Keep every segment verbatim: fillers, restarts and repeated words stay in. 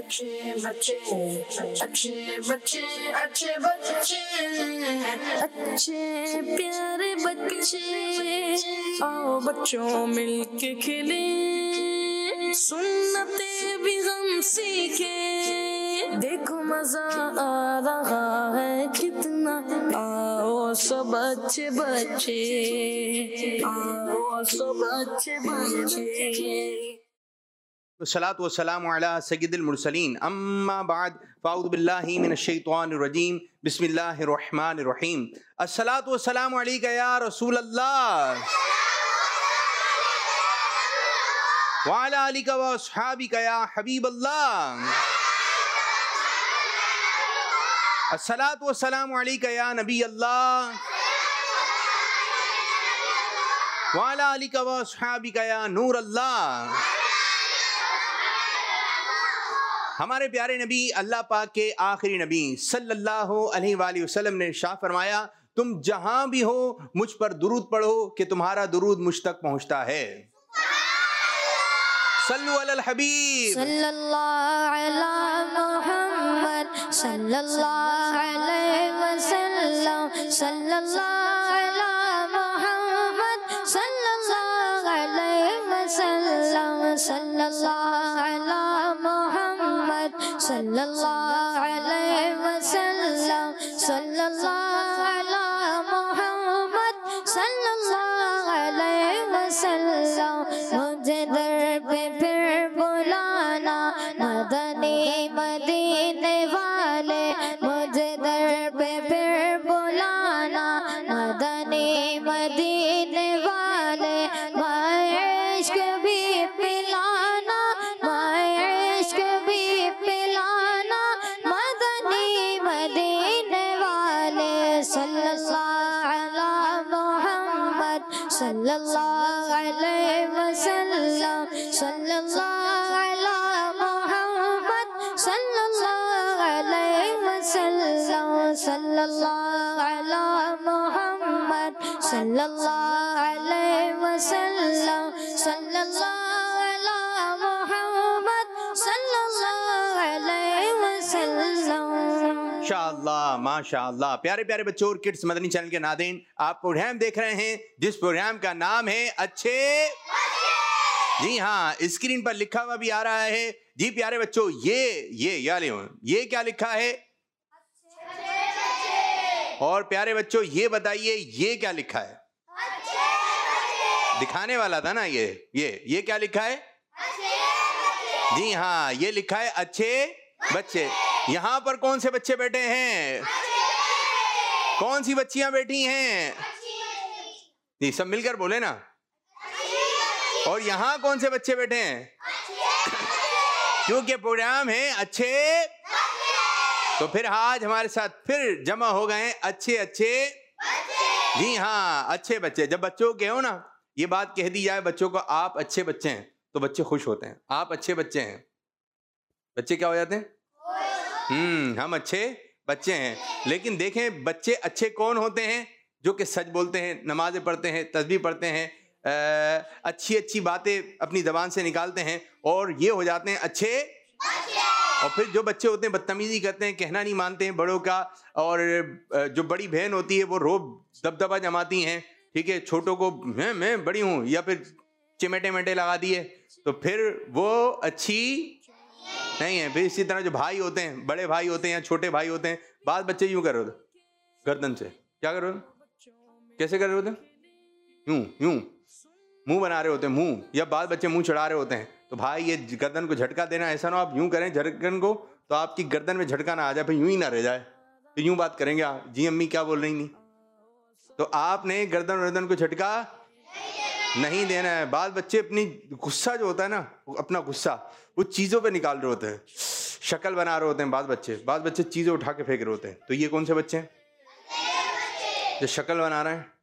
अच्छे बच्चे अच्छे बच्चे अच्छे बच्चे अच्छे प्यारे बच्चे, आओ बच्चों मिलके खेले, सुन्नते भी हम सीखे, देखो मजा आ रहा है कितना, आओ सब अच्छे बच्चे, आओ सब अच्छे बच्चे। अस्सलातु वस्सलामु अला सय्यिदिल मुरसलीन अम्मा बाद फ़अऊज़ु बिल्लाहि मिनश शैतानिर रजीम बिस्मिल्लाहिर रहमानिर रहीम। अस्सलातु वस्सलामु अलैका या रसूल अल्लाह व अला आलिका व अस्हाबिका या हबीब अल्लाह। अस्सलातु वस्सलामु अलैका या नबी अल्लाह व अला आलिका व अस्हाबिका या नूर अल्लाह। हमारे प्यारे नबी अल्लाह पाक के आखिरी नबी सल्लल्लाहु अलैहि वसल्लम ने इरशाद फरमाया, तुम जहां भी हो मुझ पर दुरूद पढ़ो कि तुम्हारा दुरूद मुझ तक पहुंचता है। सल्लु अलल हबीब सल्लल्लाहु अला मुहम्मद सल्लल्लाहु अलैहि वसल्लम, सल्लल्लाहु अला मुहम्मद सल्लल्लाहु अलैहि वसल्लम, सल्लल्लाहु अला मुहम्मद सल्लल्लाहु अलैहि वसल्लम, सल्लल्लाहु अला मुहम्मद सल्लल्लाहु अलैहि वसल्लम। मुझे दर पे फिर बुलाना मदनी मदीने वाले, मुझे दर पे फिर बुलाना मदनी मदीने वाले, माए इश्क भी पिलाना, माए इश्क भी पिलाना मदनी मदीने वाले। सल्लल्लाहु अला मुहम्मद सल्लल्लाहु अलैहि वसल्लम, सल्लल्लाहु अला मुहम्मद सल्लल्लाहु अलैहि वसल्लम, सल्लल्लाहु अला मुहम्मद सल्लल्लाहु अलैहि वसल्लम, सल्लल्लाहु अला मुहम्मद सल्लल्लाहु अलैहि वसल्लम। माशाअल्लाह माशाअल्लाह। प्यारे प्यारे बच्चों और किड्स मदनी चैनल के नाज़रीन, आप प्रोग्राम देख रहे हैं जिस प्रोग्राम का नाम है अच्छे, जी हाँ, स्क्रीन पर लिखा हुआ भी आ रहा है। जी प्यारे बच्चों, ये ये या ये क्या लिखा है? और प्यारे बच्चों ये बताइए ये क्या लिखा है? दिखाने वाला था ना ये ये ये क्या लिखा है? जी हाँ, ये लिखा है अच्छे बच्चे। यहाँ पर कौन से बच्चे बैठे हैं? कौन सी बच्चियां बैठी हैं? जी सब मिलकर बोले ना। और यहाँ कौन से बच्चे बैठे हैं? क्योंकि प्रोग्राम है अच्छे, तो फिर आज हमारे साथ फिर जमा हो गए अच्छे अच्छे, जी हाँ अच्छे बच्चे। जब बच्चों के हो ना ये बात कह दी जाए बच्चों को, आप अच्छे बच्चे हैं, तो बच्चे खुश होते हैं। आप अच्छे बच्चे हैं, बच्चे क्या हो जाते हैं? हम्म हम अच्छे बच्चे हैं। लेकिन देखें बच्चे अच्छे कौन होते हैं? जो कि सच बोलते हैं, नमाजें पढ़ते हैं, तस्बीह पढ़ते हैं, आ, अच्छी अच्छी बातें अपनी ज़बान से निकालते हैं, और ये हो जाते हैं अच्छे। और फिर जो बच्चे होते हैं बदतमीजी करते हैं, कहना नहीं मानते हैं बड़ों का, और जो बड़ी बहन होती है वो रोब दबदबा जमाती हैं, ठीक है, छोटों को मैं मैं बड़ी हूँ, या फिर चिमटे मेटे लगा दिए, तो फिर वो अच्छी नहीं है। फिर इसी तरह जो भाई होते हैं, बड़े भाई होते हैं या छोटे भाई होते हैं, बात बच्चे यूं कर रहे होते गर्दन से, क्या कर रहे होते? कैसे कर रहे होते? यूं यूं मुंह बना रहे होते हैं, मुंह, या बात बच्चे मुंह चढ़ा रहे होते हैं। तो भाई ये गर्दन को झटका देना, ऐसा ना आप यूं करें गर्दन को तो आपकी गर्दन में झटका ना आ जाए, फिर यूं ही ना रह जाए, तो यूं बात करेंगे आप, जी अम्मी क्या बोल रही नहीं। तो आपने गर्दन वर्दन को झटका नहीं देना है। बात बच्चे अपनी गुस्सा जो होता है ना, अपना गुस्सा वो चीज़ों पे निकाल रहे होते हैं, शक्ल बना रहे होते हैं बात बच्चे। बात बच्चे चीज़ें उठा के फेंक रहे होते हैं। तो ये कौन से बच्चे हैं जो शक्ल बना रहे हैं?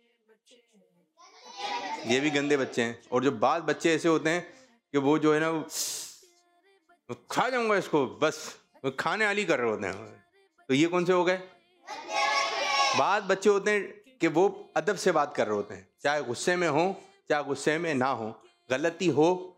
ये भी गंदे बच्चे हैं। और जो बात बच्चे ऐसे होते हैं कि वो जो है ना, वो खा जाऊंगा इसको, बस वो खाने वाली कर रहे होते हैं। तो ये कौन से हो गए? बात बच्चे होते हैं कि वो अदब से बात कर रहे होते हैं, चाहे गुस्से में हो चाहे गुस्से में ना हो, गलती हो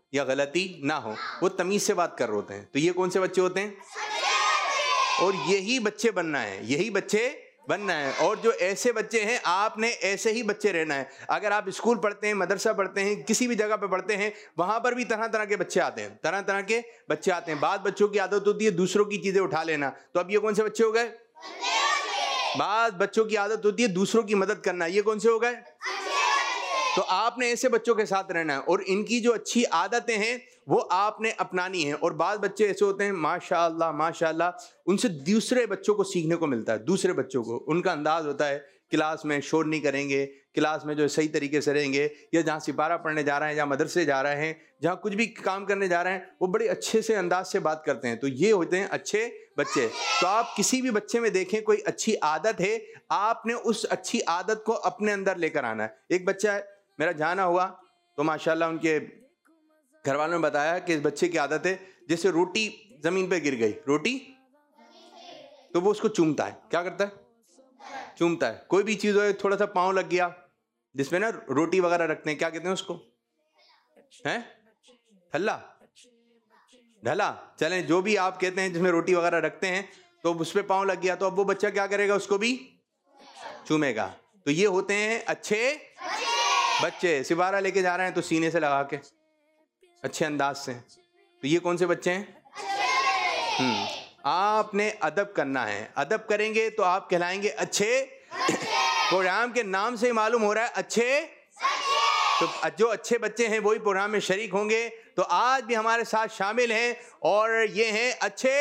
या गलती ना हो, वो तमीज से बात कर रहे होते हैं। तो ये कौन से बच्चे होते हैं? और यही बच्चे बनना है, यही बच्चे बनना है। और जो ऐसे बच्चे हैं, आपने ऐसे ही बच्चे रहना है। अगर आप स्कूल पढ़ते हैं, मदरसा पढ़ते हैं, किसी भी जगह पे पढ़ते हैं, वहां पर भी तरह तरह के बच्चे आते हैं, तरह तरह के बच्चे आते हैं। बाद बच्चों की आदत होती है दूसरों की चीजें उठा लेना, तो अब ये कौन से बच्चे हो गए? बाद बच्चों की आदत होती है दूसरों की मदद करना, ये कौन से हो गए? तो आपने ऐसे बच्चों के साथ रहना है और इनकी जो अच्छी आदतें हैं वो आपने अपनानी है। और बाद बच्चे ऐसे होते हैं माशाअल्लाह माशाअल्लाह, उनसे दूसरे बच्चों को सीखने को मिलता है। दूसरे बच्चों को उनका अंदाज होता है, क्लास में शोर नहीं करेंगे, क्लास में जो सही तरीके से रहेंगे, या जहाँ सिपारा पढ़ने जा रहे हैं, जहाँ मदरसे जा रहे हैं, जहाँ कुछ भी काम करने जा रहे हैं, वो बड़े अच्छे से अंदाज से बात करते हैं। तो ये होते हैं अच्छे बच्चे। तो आप किसी भी बच्चे में देखें कोई अच्छी आदत है, आपने उस अच्छी आदत को अपने अंदर लेकर आना है। एक बच्चा है, मेरा जाना हुआ तो माशाल्लाह उनके घर वालों ने बताया कि इस बच्चे की आदत है, जैसे रोटी जमीन पे गिर गई, रोटी तो वो उसको चूमता है। क्या करता है? चूमता है। कोई भी चीज हो, थोड़ा सा पाँव लग गया जिसमें ना रोटी वगैरह रखते हैं, क्या कहते हैं उसको? हैं? हल्ला, ढला, चलें जो भी आप कहते हैं जिसमें रोटी वगैरह रखते हैं, तो उस पर पाँव लग गया तो अब वो बच्चा क्या करेगा? उसको भी चूमेगा। तो ये होते हैं अच्छे बच्चे। सिवारा लेके जा रहे हैं तो सीने से लगा के अच्छे अंदाज से। तो ये कौन से बच्चे हैं? हम्म आपने अदब करना है। अदब करेंगे तो आप कहलाएंगे अच्छे। प्रोग्राम के नाम से ही मालूम हो रहा है अच्छे। तो जो अच्छे बच्चे हैं वही प्रोग्राम में शरीक होंगे। तो आज भी हमारे साथ शामिल हैं और ये हैं अच्छे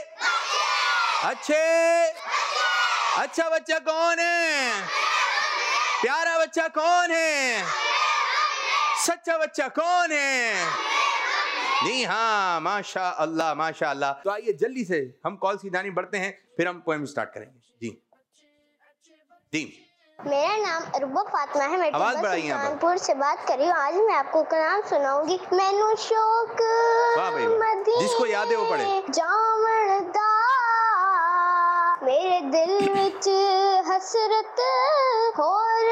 अच्छे अच्छा बच्चा कौन है? प्यारा बच्चा कौन है? सच्चा बच्चा कौन है? जी हाँ, माशा अल्लाह माशा अल्लाह। तो आइए जल्दी से हम कॉल की जानी बढ़ते हैं, फिर हम पोएम स्टार्ट करेंगे। जी जी मेरा नाम अरुबा फातिमा है। मैं आवाज बढ़ाइए, कानपुर से बात कर रही हूँ। आज मैं आपको कलाम सुनाऊंगी। मैनू शौक मदीने जिसको याद है वो पढ़े। जावण दा मेरे दिल विच हसरत होर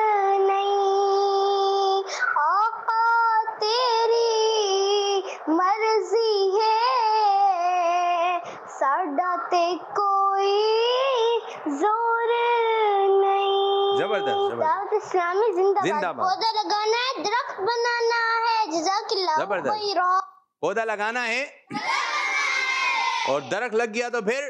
नहीं, आका तेरी मर्जी है, साडा ते कोई जोर नहीं। जबरदस्त दावत इस्लामी जिंदाबाद। जिंदाबाद। पौधा लगाना है, दरख्त बनाना है, जज़ाकिल्लाह खैरा। पौधा लगाना है और दरख्त लग गया तो फिर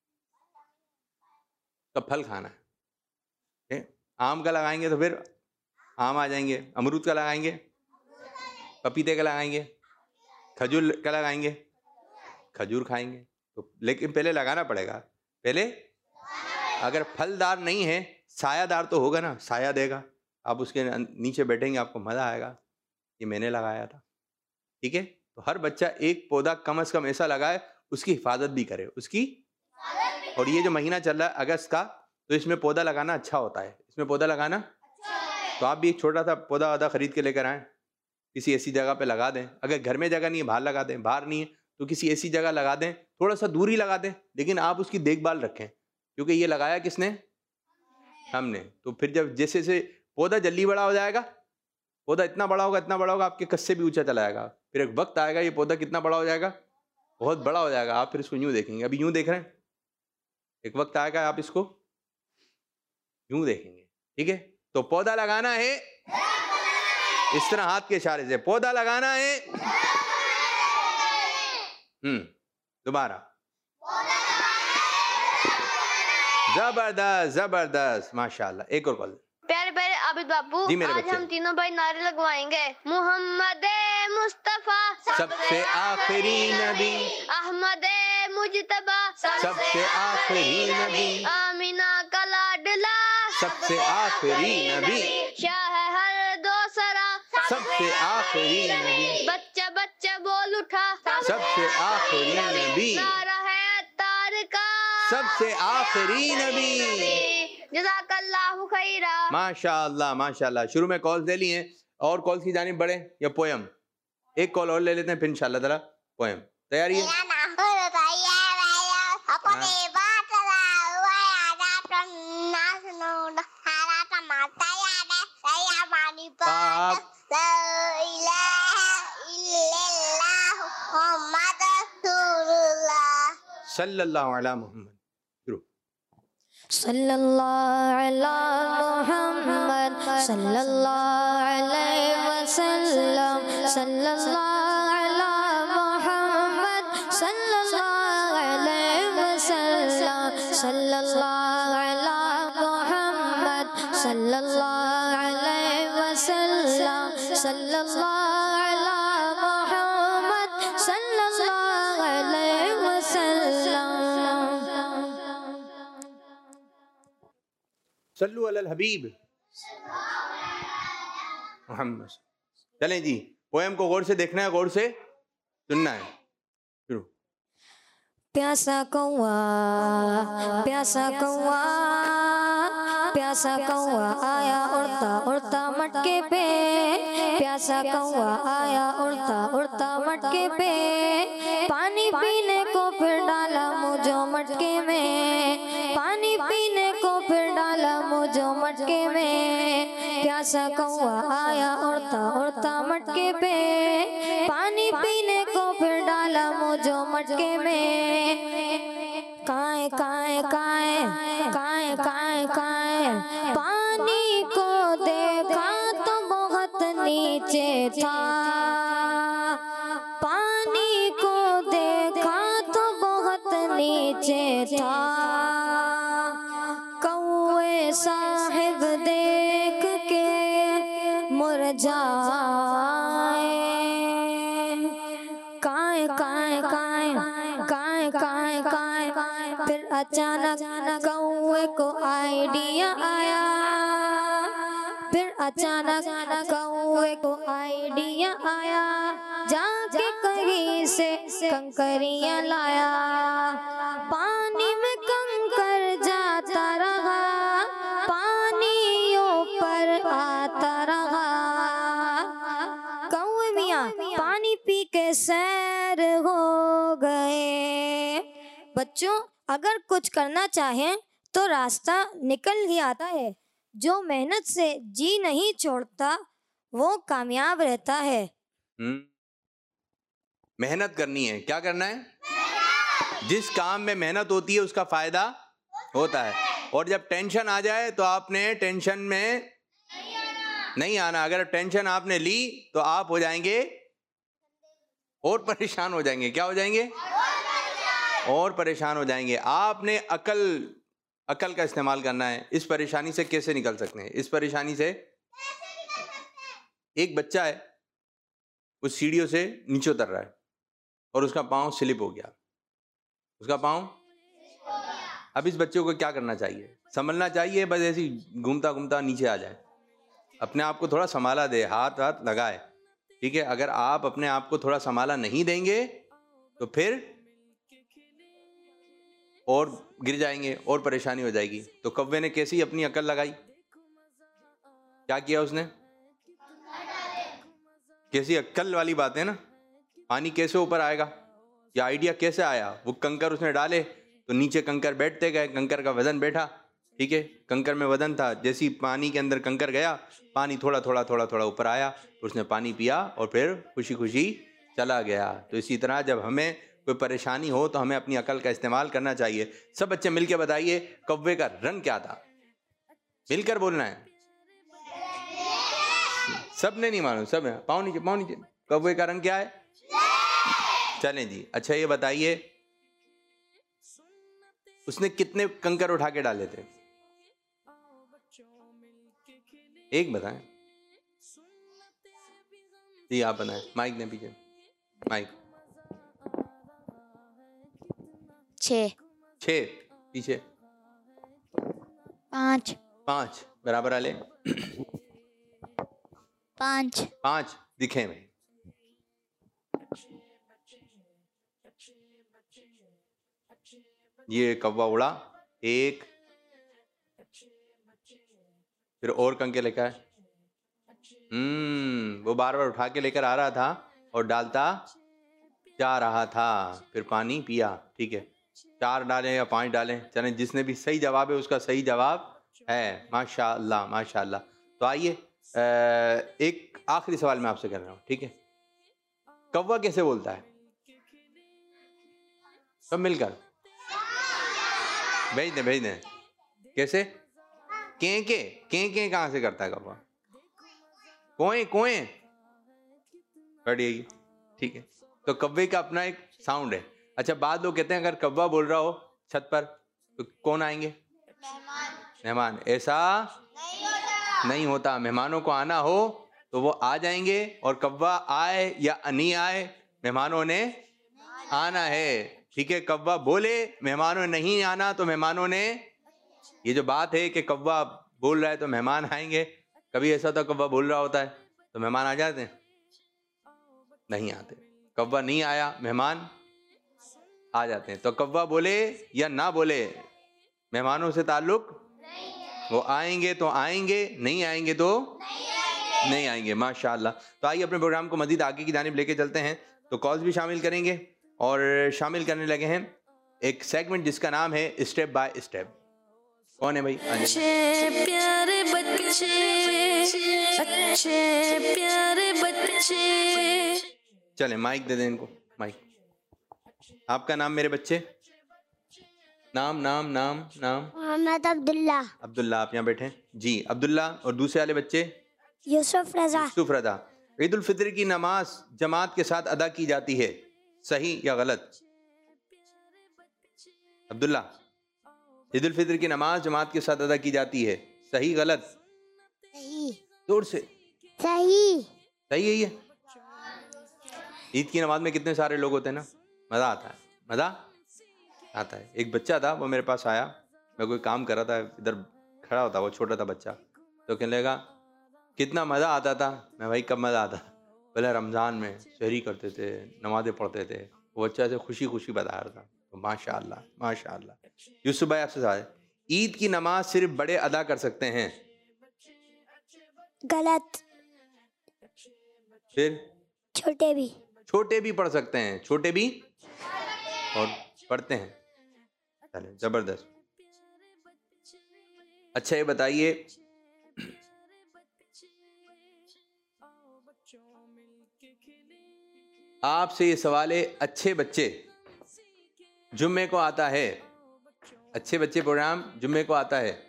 तो फल खाना है। आम का लगाएंगे तो फिर आम आ जाएंगे, अमरूद का लगाएंगे, पपीते का लगाएंगे, खजूर का लगाएंगे, खजूर खाएंगे। तो लेकिन पहले लगाना पड़ेगा। पहले अगर फलदार नहीं है, सायादार तो होगा ना, साया देगा, आप उसके नीचे बैठेंगे, आपको मजा आएगा। ये मैंने लगाया था, ठीक है। तो हर बच्चा एक पौधा कम से कम ऐसा लगाए, उसकी हिफाजत भी करे, उसकी। और ये जो महीना चल रहा है अगस्त का, तो इसमें पौधा लगाना अच्छा होता है। इसमें पौधा लगाना, तो आप भी एक छोटा सा पौधा वौधा खरीद के लेकर आएँ, किसी ऐसी जगह पे लगा दें। अगर घर में जगह नहीं है, बाहर लगा दें। बाहर नहीं है तो किसी ऐसी जगह लगा दें, थोड़ा सा दूर ही लगा दें, लेकिन आप उसकी देखभाल रखें, क्योंकि ये लगाया किसने? हमने। तो फिर जब जैसे जैसे पौधा जल्दी बड़ा हो जाएगा, पौधा इतना बड़ा होगा इतना बड़ा होगा, आपके कस से भी ऊंचा चला जाएगा। फिर एक वक्त आएगा ये पौधा कितना बड़ा हो जाएगा? बहुत बड़ा हो जाएगा। आप फिर इसको यूं देखेंगे, अभी यूं देख रहे हैं, एक वक्त आएगा आप इसको यूं देखेंगे, ठीक है। तो पौधा लगाना है इस तरह हाथ के इशारे से, पौधा लगाना है। हम्म दोबारा, जबरदस्त जबरदस्त, माशाल्लाह। एक और कॉल। प्यारे प्यारे आबिद बापू, आज हम तीनों भाई नारे लगवाएंगे। मोहम्मद मुस्तफा सबसे आखिरी नबी, अहमद मुजतबा सबसे आखिरी नबी, आमीना का लाडला सबसे आखिरी नबी, शाह हर दोसरा सबसे आखिरी नबी, बच्चा बच्चा बोल उठा सबसे आखिरी नबी, नारा है तार का सबसे आखिरी नबी। जज़ाकल्लाहु खैरा। माशाअल्लाह माशाअल्लाह। शुरू में कॉल ले लिए, और कॉल की जानिब बढ़े या पोयम? एक कॉल और ले लेते हैं, फिर इंशाल्लाह ताला पोयम। तैयारी है? सल्लल्लाहु अलैहि मोहम्मद। शुरू। सल्लल्लाहु अलैहि मोहम्मद सल्लल्लाहु अलैहि वसल्लम सल्लल्लाहु अलैहि मोहम्मद सल्लल्लाहु अलैहि वसल्लम सल्लल्लाहु अलैहि मोहम्मद सल्लल्लाहु अलैहि वसल्लम सल्लल्लाहु अलैहि मोहम्मद सल्लल्लाहु अलैहि वसल्लम। सल्लु अलल हबीब मोहम्मद। चलें जी, पोएम को गौर से देखना है, गौर से सुनना है। शुरू। प्यासा कौआ प्यासा कौआ प्यासा कौआ आया उड़ता उड़ता मटके पे, प्यासा कौआ आया उड़ता उड़ता मटके पे, पानी पीने को फिर डाला मुझो मटके में, पानी पीने को फिर डाला मुझो मटके में, प्यासा कौआ आया उड़ता उड़ता मटके पे, पानी पीने को फिर डाला मुझो मटके में, काए काए काए काए काए काए, पानी को देखा तो बहुत नीचे था, पानी को देखा तो बहुत नीचे था, कौए साहिब देख के मुरझाए, काए काए काए काए काए काए, फिर अचानक कौए को आइडिया आया, फिर अचानक कौए को आइडिया आया, जाके कहीं से कंकरियां लाया, पानी में कंकर जाता रहा, पानी ऊपर आता रहा, कौए मियां पानी पी के सैर हो गए। बच्चों, अगर कुछ करना चाहें तो रास्ता निकल ही आता है, जो मेहनत से जी नहीं छोड़ता वो कामयाब रहता है। हम्म मेहनत करनी है। क्या करना है? जिस काम में मेहनत होती है उसका फायदा होता है, और जब टेंशन आ जाए तो आपने टेंशन में नहीं आना। अगर टेंशन आपने ली तो आप हो जाएंगे और परेशान हो जाएंगे। क्या हो जाएंगे? और परेशान हो जाएंगे। आपने अकल अकल का इस्तेमाल करना है। इस परेशानी से कैसे निकल सकते हैं? इस परेशानी से, एक बच्चा है, उस सीढ़ियों से नीचे उतर रहा है और उसका पांव स्लिप हो गया, उसका पांव। अब इस बच्चे को क्या करना चाहिए? संभलना चाहिए, बस ऐसे ही घूमता घूमता नीचे आ जाए। अपने आप को थोड़ा संभाला दे, हाथ हाथ लगाए, ठीक है। अगर आप अपने आप को थोड़ा संभाला नहीं देंगे तो फिर और गिर जाएंगे और परेशानी हो जाएगी। तो कौवे ने कैसी अपनी अकल लगाई? क्या किया उसने? कैसी अक्ल वाली बात है ना। पानी कैसे ऊपर आएगा, या आइडिया कैसे आया? वो कंकर उसने डाले तो नीचे कंकर बैठते गए, कंकर का वजन बैठा, ठीक है। कंकर में वजन था, जैसी पानी के अंदर कंकर गया, पानी थोड़ा थोड़ा थोड़ा थोड़ा ऊपर आया, उसने पानी पिया और फिर खुशी खुशी चला गया। तो इसी तरह जब हमें कोई परेशानी हो तो हमें अपनी अकल का इस्तेमाल करना चाहिए। सब बच्चे मिलकर बताइए कौवे का रंग क्या था? मिलकर बोलना है। सब ने नहीं मालूम, सब है। पाँव नीचे, पाँव नीचे। कौवे का रंग क्या है? चलें जी। अच्छा ये बताइए उसने कितने कंकर उठा के डाले थे? एक बताएं जी, आप बताएं। माइक ने पीछे, माइक। छः। छः पीछे। पाँच। पाँच बराबर वाले। पाँच। पाँच दिखे में। ये कौवा उड़ा, एक, फिर और कंके लेकर आए। हम्म वो बार बार उठा के लेकर आ रहा था और डालता जा रहा था, फिर पानी पिया, ठीक है। चार डालें या पांच डालें, चलें, जिसने भी सही जवाब है उसका सही जवाब है। माशाअल्लाह माशाअल्लाह। तो आइए एक आखिरी सवाल मैं आपसे कर रहा हूँ, ठीक है। कौवा कैसे बोलता है? सब मिलकर भेज दें भेज दें। कैसे? के के के के कहाँ से करता है कौवा? कोए कोए कर यही, ठीक है। तो कौवे का अपना एक साउंड है। अच्छा, बाद लोग कहते हैं अगर कौवा बोल रहा हो छत पर तो कौन आएंगे? मेहमान। ऐसा नहीं होता, नहीं होता। मेहमानों को आना हो तो वो आ जाएंगे, और कौवा आए या नहीं आए मेहमानों ने आना है, ठीक है। कौवा बोले मेहमानों ने नहीं आना तो मेहमानों ने, ये जो बात है कि कौवा बोल रहा है तो मेहमान आएंगे, कभी ऐसा तो कौवा बोल रहा होता है तो मेहमान आ जाते हैं? नहीं आते। कौवा नहीं आया, मेहमान आ जाते हैं। तो कौवा बोले या ना बोले मेहमानों से ताल्लुक, वो आएंगे तो आएंगे, नहीं आएंगे तो नहीं आएंगे। माशाल्लाह। तो आइए अपने प्रोग्राम को मजीद आगे की जानिब लेके चलते हैं। तो कॉल्स भी शामिल करेंगे और शामिल करने लगे हैं एक सेगमेंट जिसका नाम है स्टेप बाय स्टेप। कौन है भाई? अच्छे प्यारे बच्चे, अच्छे प्यारे बच्चे। चले माइक दे दें इनको, माइक। आपका नाम मेरे बच्चे? नाम नाम नाम नाम? मोहम्मद अब्दुल्ला। अब्दुल्ला। आप यहाँ बैठे जी। अब्दुल्ला। और दूसरे वाले बच्चे? यूसुफ रजा। यूसुफ रजा। ईद उल फित्र की नमाज जमात के साथ अदा की जाती है, सही या गलत? अब्दुल्ला, ईद उल फित्र की नमाज जमात के साथ अदा की जाती है, सही गलत? सही। जोर से। सही। सही है ये। ईद की नमाज में कितने सारे लोग होते हैं ना, मज़ा आता है, मज़ा आता है। एक बच्चा था, वो मेरे पास आया, मैं कोई काम कर रहा था, इधर खड़ा होता, वो छोटा था बच्चा, तो कहने लगा कितना मज़ा आता था। मैं भाई कब मज़ा आता? पहले रमज़ान में शहरी करते थे, नमाज़ें पढ़ते थे। वो बच्चा ऐसे खुशी खुशी बता रहा था। तो माशाअल्लाह माशाअल्लाह। यूसुफ भाई आपसे सवाल है, ईद की नमाज सिर्फ बड़े अदा कर सकते हैं? गलत। फिर? छोटे भी। छोटे भी पढ़ सकते हैं, छोटे भी और पढ़ते हैं। चले जबरदस्त। अच्छा ये बताइए, आपसे ये सवाल है, अच्छे बच्चे जुम्मे को आता है, अच्छे बच्चे प्रोग्राम जुम्मे को आता है,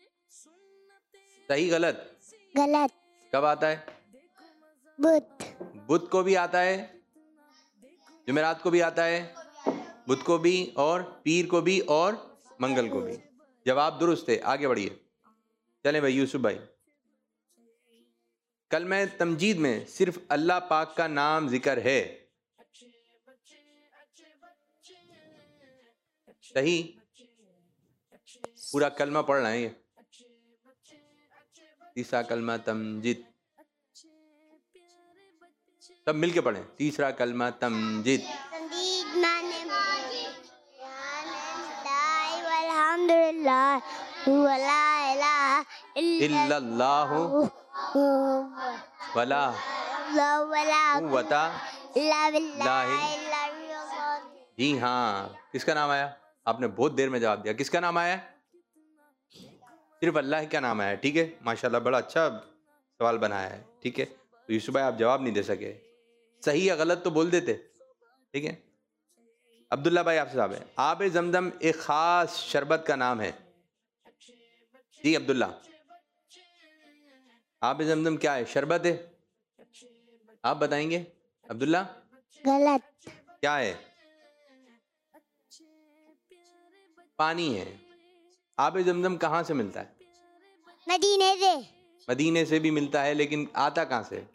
सही गलत? गलत। कब आता है? बुध। बुध को भी आता है, जुमेरात को भी आता है, बुध को भी और पीर को भी और मंगल को भी। जवाब दुरुस्त है। आगे बढ़िए। चलें भाई यूसुफ भाई, कल में तमजीद में सिर्फ अल्लाह पाक का नाम जिक्र है, सही? पूरा कलमा पढ़ रहे हैं ये, तीसरा कलमा तमजीद, सब मिलके पढ़ें। तीसरा कलमा तमजीद। इल्लल्लाहु वला कुव्वता इल्ला बिल्लाह। जी हाँ, किसका नाम आया? आपने बहुत देर में जवाब दिया। किसका नाम आया? सिर्फ अल्लाह का नाम आया, ठीक है। माशाल्लाह, बड़ा अच्छा सवाल बनाया है, ठीक है। तो यूसुफ भाई आप जवाब नहीं दे सके, सही या गलत तो बोल देते, ठीक है। अब्दुल्ला भाई आपसे साहब है, आब जमजम एक खास शरबत का नाम है। जी अब्दुल्ला, आब जमजम क्या है? शरबत है? आप बताएंगे अब्दुल्ला? गलत। क्या है? पानी है। आब जमजम कहाँ से मिलता है? मदीने से। मदीने से भी मिलता है, लेकिन आता कहाँ से?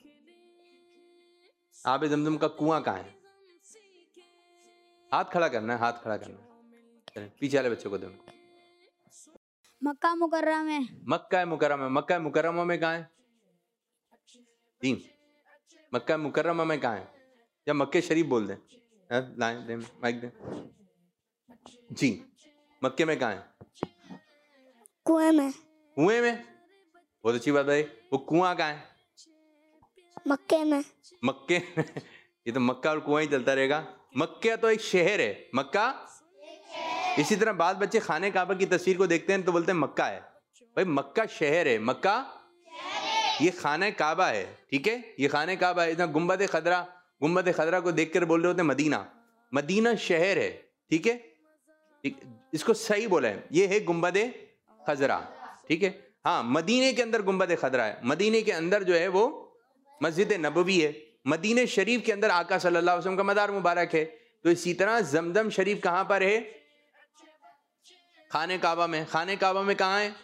आब जमजम का कुआं कहाँ है? हाथ खड़ा करना है, हाथ खड़ा करना है। चलें पीछे वाले बच्चों को दो। मक्का मुकर्रमा में। मक्का मुकर्रमा में। मक्का मुकर्रमा में कहाँ है? जी, मक्का मुकर्रमा में कहाँ है? या मक्के शरीफ बोल दें, लाएं दें माइक दें। जी, मक्के में कहाँ है? कुएं में। कुएं में? बहुत अच्छी बात है। वो कुआं कहाँ है? मक्के में। मक्के ये तो मक्का और कुआं ही चलता रहेगा। मक्का तो एक शहर है, मक्का। इसी तरह बाद बच्चे खाने काबा की तस्वीर को देखते हैं तो बोलते हैं मक्का है। भाई मक्का शहर है, मक्का ये खाना काबा है, ठीक है। ये खाने काबा है। इतना गुम्बद खदरा, गुम्बद खदरा को देखकर बोल रहे होते हैं मदीना। मदीना शहर है, ठीक है। ठीक, इसको सही बोला है, ये है गुंबदे खजरा, ठीक है। हाँ, मदीने के अंदर गुंबदे खजरा है, मदीने के अंदर जो है वो मस्जिद नबवी है, मदीने शरीफ के अंदर आका सल्लल्लाहु अलैहि वसल्लम का मदार मुबारक है। तो इसी तरह जमजम शरीफ कहाँ पर है? खाने काबा में। खाने काबा में कहाँ है?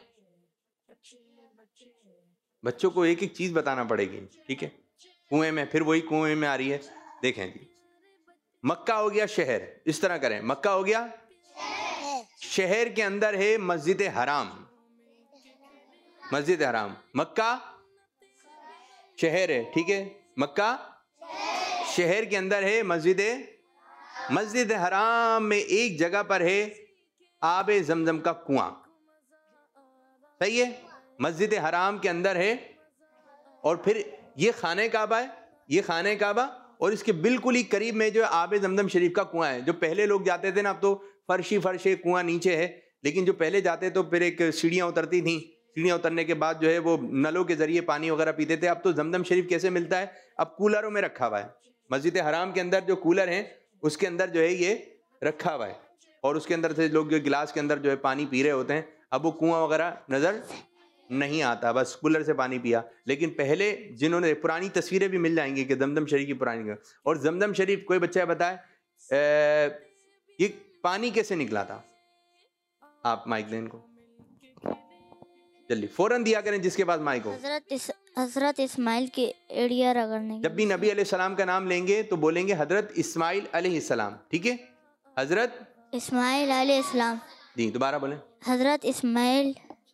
बच्चों को एक एक चीज बताना पड़ेगी, ठीक है। कुएं में, फिर वही कुएं में आ रही है। देखें जी, मक्का हो गया शहर, इस तरह करें, मक्का हो गया शहर के अंदर है मस्जिद हराम, मस्जिद हराम, मक्का शहर है, ठीक है। मक्का शहर के अंदर है मस्जिद, मस्जिद हराम में एक जगह पर है आबे जमजम का कुआं, सही है, मस्जिद हराम के अंदर है। और फिर ये खाने काबा है, ये खाने काबा, और इसके बिल्कुल ही करीब में जो है आबे जमजम शरीफ का कुआं है। जो पहले लोग जाते थे ना, अब तो फर्शी फर्श है, कुआं नीचे है, लेकिन जो पहले जाते तो फिर एक सीढ़ियां उतरती थी, सीढ़ियां उतरने के बाद जो है वो नलों के जरिए पानी वगैरह पीते थे। अब तो जमजम शरीफ कैसे मिलता है? अब कूलरों में रखा हुआ है। मस्जिद हराम के अंदर जो कूलर है उसके अंदर जो है ये रखा हुआ है, और उसके अंदर से लोग जो गिलास के अंदर जो है पानी पी रहे होते हैं। अब वो कुआं वगैरह नजर नहीं आता, बस कूलर से पानी पिया। लेकिन पहले जिन्होंने, पुरानी तस्वीरें भी मिल जाएंगी कि जमजम शरीफ की पुरानी, और जमजम शरीफ कोई बच्चा बताए ये पानी कैसे निकला था? आप माइक दें इनको, जल्दी फौरन दिया करें जिसके पास माइक हो। हजरत इस, हजरत इस्माइल के एड़िया रगड़ने। जब भी नबी अलैहिस्सलाम का नाम लेंगे तो बोलेंगे हजरत इस्माइल अलैहिस्सलाम, ठीक है। हजरत इस्माइल अलैहिस्सलाम जी, दोबारा बोलें। हजरत इस्माइल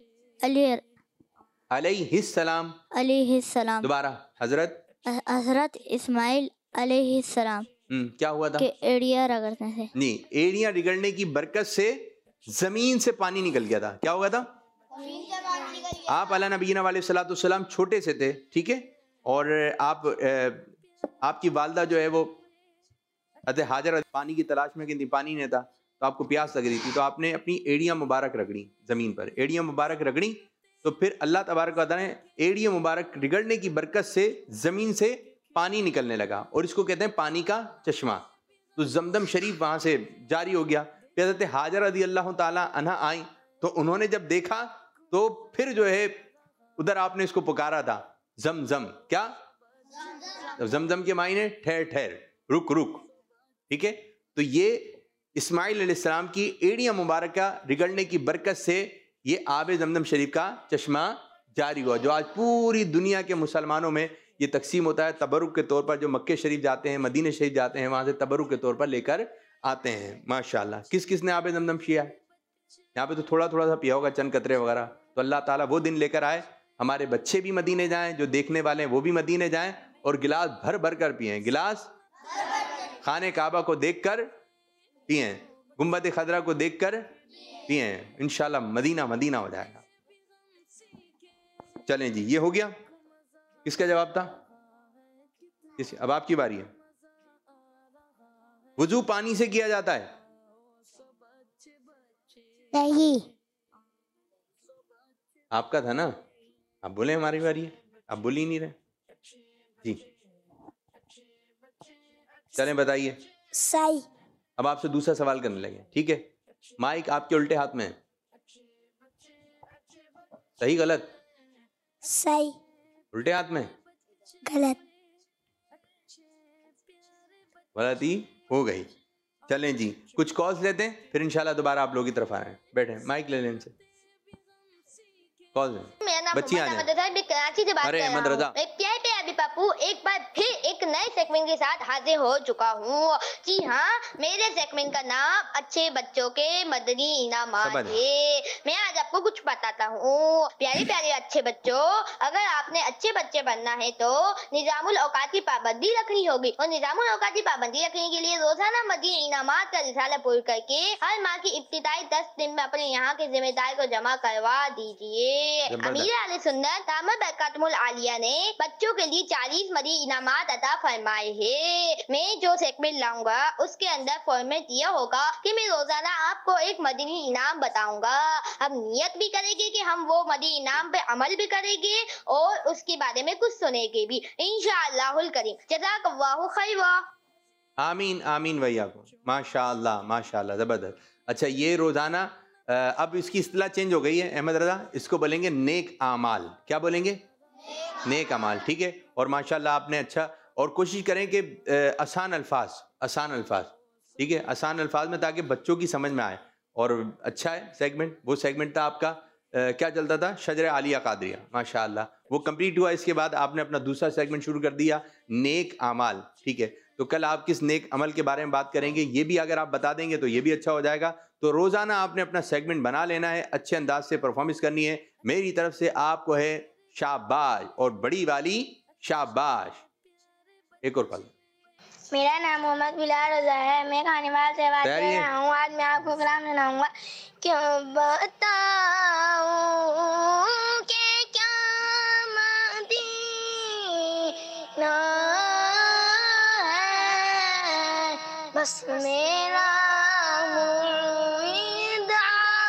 अलैहिस्सलाम, अलैहिस्सलाम, दोबारा हजरत हजरत इस्माइल अलैहिस्सलाम हम्म क्या हुआ था? के एड़िया रगड़ने से, नहीं, एड़ियां रगड़ने की बरकत से जमीन से पानी निकल गया था। क्या हुआ था? आप अला नबीना वाले सलातु सलाम छोटे से थे, ठीक है, और आप आपकी वालदा जो है वो हज़रत हाजर पानी की तलाश में गई, पानी नहीं था, तो आपको प्यास लग रही थी, तो आपने अपनी एड़ियां मुबारक रगड़ी जमीन पर, एड़ियां मुबारक रगड़ी, तो फिर अल्लाह तबारक व तआला ने एड़ियां मुबारक रगड़ने की बरकत से जमीन से पानी निकलने लगा, और इसको कहते हैं पानी का चश्मा। तो जमदम शरीफ वहां से जारी हो गया। फिर हज़रत हाजर रज़ी अल्लाह ताला अन्हा आई, तो उन्होंने जब देखा तो फिर जो है उधर आपने इसको पुकारा था जमजम। क्या? जमजम के मायने ठहर ठहर, रुक रुक, ठीक है। तो ये इस्माइल अलैहिस्सलाम की एड़ियां मुबारक रगड़ने की बरकत से ये आबे जमजम शरीफ का चश्मा जारी हुआ, जो आज पूरी दुनिया के मुसलमानों में ये तकसीम होता है तबरुक के तौर पर। जो मक्के शरीफ जाते हैं, मदीने शरीफ जाते हैं, वहां से तबरुक के तौर पर लेकर आते हैं। माशाल्लाह। किस किस ने आबे जमजम पिया है? यहाँ पे तो थोड़ा थोड़ा सा पिया होगा, चंद कतरे वगैरह। तो अल्लाह ताला वो दिन लेकर आए, हमारे बच्चे भी मदीने जाएं, जो देखने वाले हैं वो भी मदीने जाएं, और गिलास भर भर कर पिए, गिलास खाने काबा को देखकर पिए, गुंबद खदरा को देखकर पिए, इंशाल्लाह मदीना मदीना हो जाएगा। चलें जी, ये हो गया। किसका जवाब था? किस? अब आपकी बारी है। वुजू पानी से किया जाता है? नहीं। आपका था ना, आप बोले हमारी बारी है, आप बोल ही नहीं रहे जी। चलें बताइए। सही। अब आपसे दूसरा सवाल करने लगे, ठीक है। माइक आपके उल्टे हाथ में है। सही गलत? सही। उल्टे हाथ में? गलत। गलत ही हो गई। चलें जी, कुछ कॉल्स लेते हैं, फिर इंशाल्लाह दोबारा आप लोगों की तरफ आ रहे हैं। बैठे, माइक ले लें इनसे। कॉल बच्ची आ जाए। कराची से बात कर रहा हूँ। मैं प्यारे प्यारे पापू एक बार फिर एक नए सेगमेंट के साथ हाजिर हो चुका हूँ। जी हाँ, मेरे सेगमेंट का नाम अच्छे बच्चों के मदनी इनामात है। मैं आज आपको कुछ बताता हूँ। प्यारे प्यारे अच्छे बच्चों, अगर आपने अच्छे बच्चे बनना है तो निजामुल औकात की पाबंदी रखनी होगी, और निजामुल औकात की पाबंदी रखने के लिए रोजाना मदनी इनामात का रिसाला पूरा करके हर माह की इब्तिदाई दस दिन में अपने यहाँ के जिम्मेदार को जमा करवा दीजिए। अमीर आले सुन्नत दामद बरकातुहुल आलिया ने बच्चों के लिए चालीस मदी इनामात अता फरमाए हैं। मैं जो सेगमेंट लाऊंगा उसके अंदर फॉर्मेट यह होगा कि मैं रोजाना आपको एक मदनी इनाम बताऊंगा। अब नियत भी करेंगे कि हम वो मदनी इनाम पे अमल भी करेंगे और उसके बारे में कुछ सुनेंगे भी इंशाअल्लाहुल करीम। जज़ाकल्लाहु खैरा। आमीन आमीन भैया को, माशाअल्लाह माशाअल्लाह, ज़बरदस्त। अच्छा, ये रोज़ाना अ, अब इसकी इस्तिलाह चेंज हो गई है अहमद रज़ा, इसको बोलेंगे नेक आमाल। क्या बोलेंगे? नेक अमाल, ठीक है। और माशाल्लाह आपने अच्छा, और कोशिश करें कि अ, आसान अल्फाज, आसान अल्फाज, ठीक है, आसान अल्फाज में, ताकि बच्चों की समझ में आए। और अच्छा है सेगमेंट, वो सेगमेंट था आपका अ, क्या चलता था, शजर आलिया कादरिया, माशाल्लाह वो कंप्लीट हुआ। इसके बाद आपने अपना दूसरा सेगमेंट शुरू कर दिया, नेक आमाल, ठीक है। तो कल आप किस नेक अमल के बारे में बात करेंगे, ये भी अगर आप बता देंगे तो ये भी अच्छा हो जाएगा। तो रोज़ाना आपने अपना सेगमेंट बना लेना है, अच्छे अंदाज से परफॉर्मेंस करनी है। मेरी तरफ से आपको है शाबाश, और बड़ी वाली शाबाश। एक और पल। मेरा नाम मोहम्मद बिलाल रजा है, मैं खानेवाल से बात कर तैयारी है? रहा हूँ। आज मैं आपको कलाम सुनाऊंगा। क्यों बताऊं कि क्या मदीना है, बस मेरा मुईदा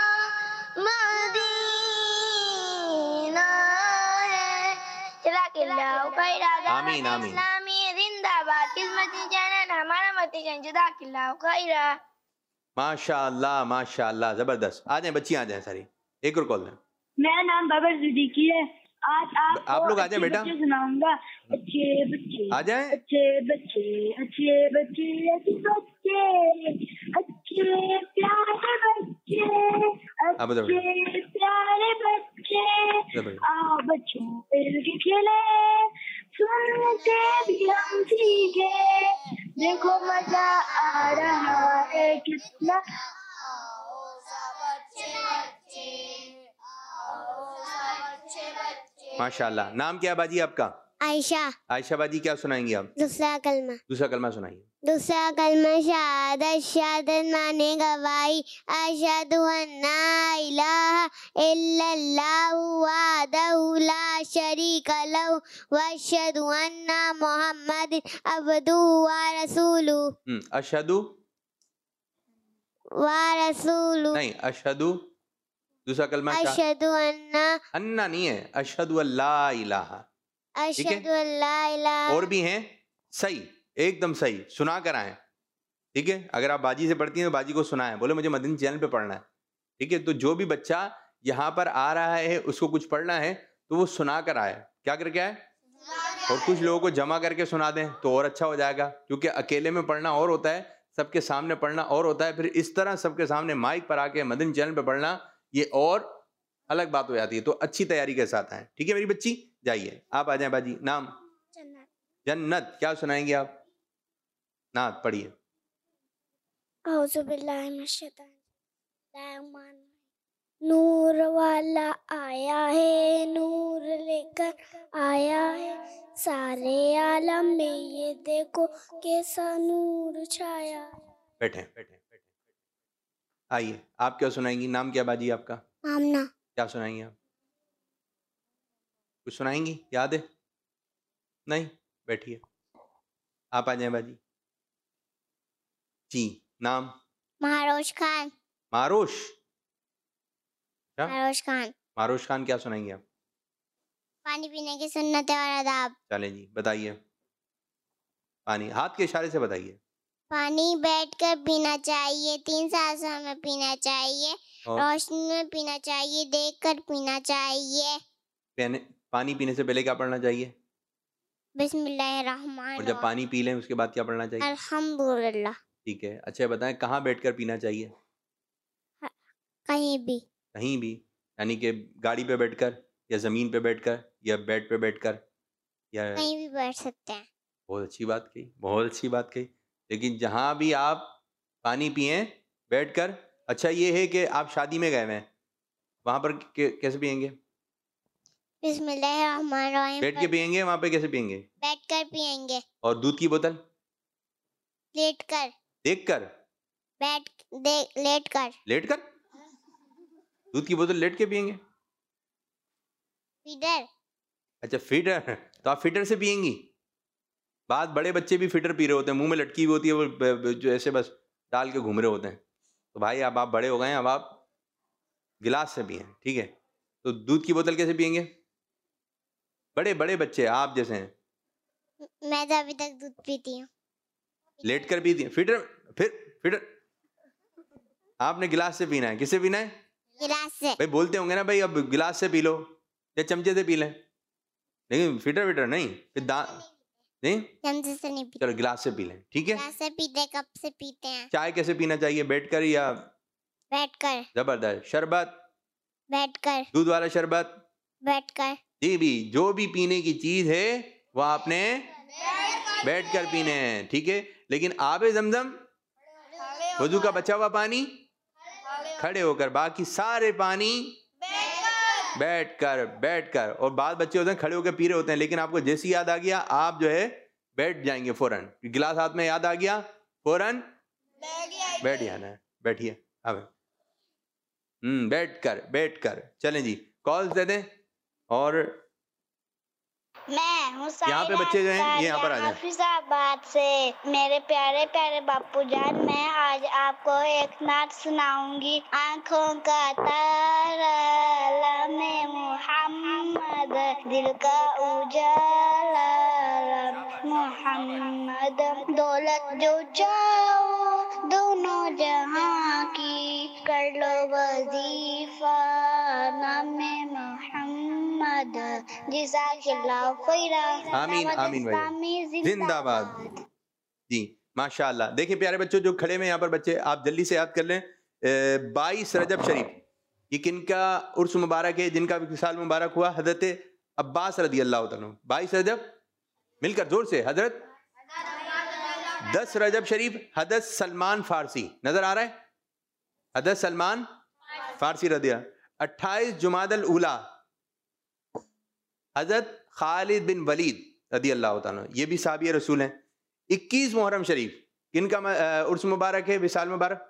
मदीना है। चला किल्ला उकई राजा आमीन, आमीन। इस्लामी जिंदाबाद, किस्मती चैनल हमारा मती जुदा किल्ला उकईरा। माशाअल्लाह माशाअल्लाह, जबरदस्त। आ जाए बच्ची, आ जाए सारी। एक और कॉल दें। मेरा नाम बाबर सिद्दीकी है। आज आपको आप लोग आ जाए अच्छे बेटा, बच्चे सुनाऊंगा। अच्छे बच्चे, आ जाए। अच्छे बच्चे, अच्छे बच्चे, अच्छे बच्चे, अच्छे प्यारे बच्चे, अब बताओ बेटा। अच्छे प्यारे बच्चे, जबरदस्त। आओ बच्चों मिल के खेले, सुन के भी हम सीखे, देखो मजा आ रहा है कितना। माशाअल्लाह। नाम क्या है बाजी आपका? आयशा। आयशा बाजी, क्या सुनाएंगी आप? दूसरा कलमा। दूसरा कलमा सुनाइए। दूसरा कलमा शहादत, शहादत माने गवाही, अशहदु अन्ना इलाहा इल्लल्लाहु वहदहु ला शरीका लहु व अशहदु अन्ना मुहम्मदिन अब्दुहु व रसूलुहु। हम्म, अशहदु व रसूलुहु नहीं, अशहदु। दूसरा कलमा शा- अशहदु अन्ना, अन्ना नहीं है, अशहदु अल्ला इलाहा। अशहदु अल्ला इलाहा। और भी हैं सही, एकदम सही, सुना कर आए, ठीक है। अगर आप बाजी से पढ़ती हैं तो बाजी को सुनाएं, बोले मुझे मदनी चैनल पे पढ़ना है, ठीक है। तो जो भी बच्चा यहाँ पर आ रहा है उसको कुछ पढ़ना है तो वो सुना कर आए। क्या करके आए? और कुछ लोगों को जमा करके सुना दें तो और अच्छा हो जाएगा, क्योंकि अकेले में पढ़ना और होता है, सबके सामने पढ़ना और होता है, फिर इस तरह सबके सामने माइक पर आके मदनी चैनल पे पढ़ना ये और अलग बात हो जाती है। तो अच्छी तैयारी के साथ आए, ठीक है मेरी बच्ची। जाइए आप आ जाए बाजी। नाम? जन्नत। क्या सुनाएंगे आप? नात पढ़िए। औज़ु बिल्लाहि मिनश शैतानिर नूर वाला आया है, नूर लेकर आया है, सारे आलम में ये देखो कैसा नूर छाया। बैठे बैठे बैठे। आइए, आप क्या सुनाएंगी? नाम क्या बाजी आपका? आमना। क्या सुनाएंगी आप? कुछ सुनाएंगी? याद है? नहीं? बैठिए, आप आ जाए बाजी। जी, नाम? महारोश खान। मारोश। क्या? महारोश खान। मारोश खान, क्या सुनाएंगे आप? पानी पीने की सुन्नत और आदाब। चले जी, बताइए। पानी, हाथ के इशारे से बताइए। पानी बैठकर पीना चाहिए, तीन सांसों में पीना चाहिए, और रोशनी में पीना चाहिए, देखकर पीना चाहिए। पीने, पानी पीने से पहले क्या पढ़ना चाहिए? बिस्मिल्लाहिर्रहमानिर्रहीम। और जब पानी पी लें उसके बाद क्या पढ़ना चाहिए? अल्हम्दुलिल्लाह। ठीक है। अच्छा बताएं, कहाँ बैठकर पीना चाहिए? कहीं भी। कहीं भी, यानी कि गाड़ी पे बैठकर, या ज़मीन पे बैठकर, या बेड पे बैठकर, या कहीं भी बैठ सकते हैं। बहुत अच्छी बात कही, बहुत अच्छी बात कही। लेकिन जहाँ भी आप पानी पिएं बैठकर, अच्छा ये है कि आप शादी में गए हैं, वहाँ पर कैसे पिएंगे? बिस्मिल्लाहिर्रहमानिर्रहीम। बैठ के पिएंगे, वहाँ पे कैसे पिएंगे? बैठकर पिएंगे। और दूध की बोतल? लेटकर। देखकर? बैठ दे लेटकर। लेटकर? दूध की बोतल लेट के पिएंगे? फीडर। अच्छा फीडर, तो आप फीडर से पिएंगी? बात बड़े बच्चे भी फीडर पी रहे होते हैं, मुंह में लटकी हुई होती है वो, जो ऐसे बस डाल के घूम रहे होते हैं। तो भाई अब आप बड़े हो गए हैं, अब आप गिलास से पिएं, ठीक है। तो दूध की बोतल कैसे पिएंगे? बड़े बड़े बच्चे आप जैसे हैं। मैं तो अभी तक दूध पीती हूँ। लेट कर पीती है। फिटर फिर फिटर आपने गिलास से पीना है, किससे पीना है? गिलास से। भाई बोलते होंगे ना भाई अब गिलास से पी लो या चमचे से पी लें, लेकिन फिटर फिटर नहीं, फिर दा नहीं चमचे से नहीं पीते। चलो गिलास से पी लें, ठीक है। गिलास से पीते, कप से पीते हैं। चाय कैसे पीना चाहिए, बैठकर या बैठकर? जबरदस्त। शरबत बैठकर। दूध वाला शरबत बैठकर। जी भी, जो भी पीने की चीज है वो आपने बैठकर पीने हैं, ठीक है। लेकिन आबे जमजम वजू का बचा हुआ पानी खड़े होकर, बाकी सारे पानी बैठकर बैठकर। और बाद बच्चे होते हैं खड़े होकर पी रहे होते हैं, लेकिन आपको जैसी याद आ गया आप जो है बैठ जाएंगे फौरन। गिलास हाथ में याद आ गया फौरन बैठ जाना है, बैठिए अब। हम्म बैठकर बैठकर। चलें जी, कॉल्स दे दें। और मैं हूँ यहाँ पे बच्चे जो हैं ये यहाँ पर आ जाएं। हाफिजाबाद से। मेरे प्यारे प्यारे बापू जान, मैं आज आपको एक नात सुनाऊंगी। आंखों का तारा लम्हे मोहम्मद, दिल का उजाला मोहम्मद, दौलत जो चाहो दोनों जहां की, कर लो वजीफा नामे मोहम्मद, जिज़ाकल्लाहु खैरा। आमीन आमीन भाई, जिंदाबाद जी, माशाल्लाह। देखिए प्यारे बच्चों जो खड़े में यहाँ पर बच्चे, आप जल्दी से याद कर लें। बाईस रजब शरीफ ये किनका उर्स मुबारक है, जिनका विसाल मुबारक हुआ? हजरत अब्बास रदी अल्लाह तआला। बाईस रजब मिलकर जोर से, हजरत दस रजब शरीफ हजरत सलमान फारसी, नजर आ रहा है? हजरत सलमान फारसी रदी। अट्ठाईस जुमादल उला हजरत खालिद बिन वलीद रदी अल्लाह तआला, ये भी साहबी रसूल हैं। इक्कीस मुहर्रम शरीफ किनका उर्स मुबारक है, विसाल मुबारक?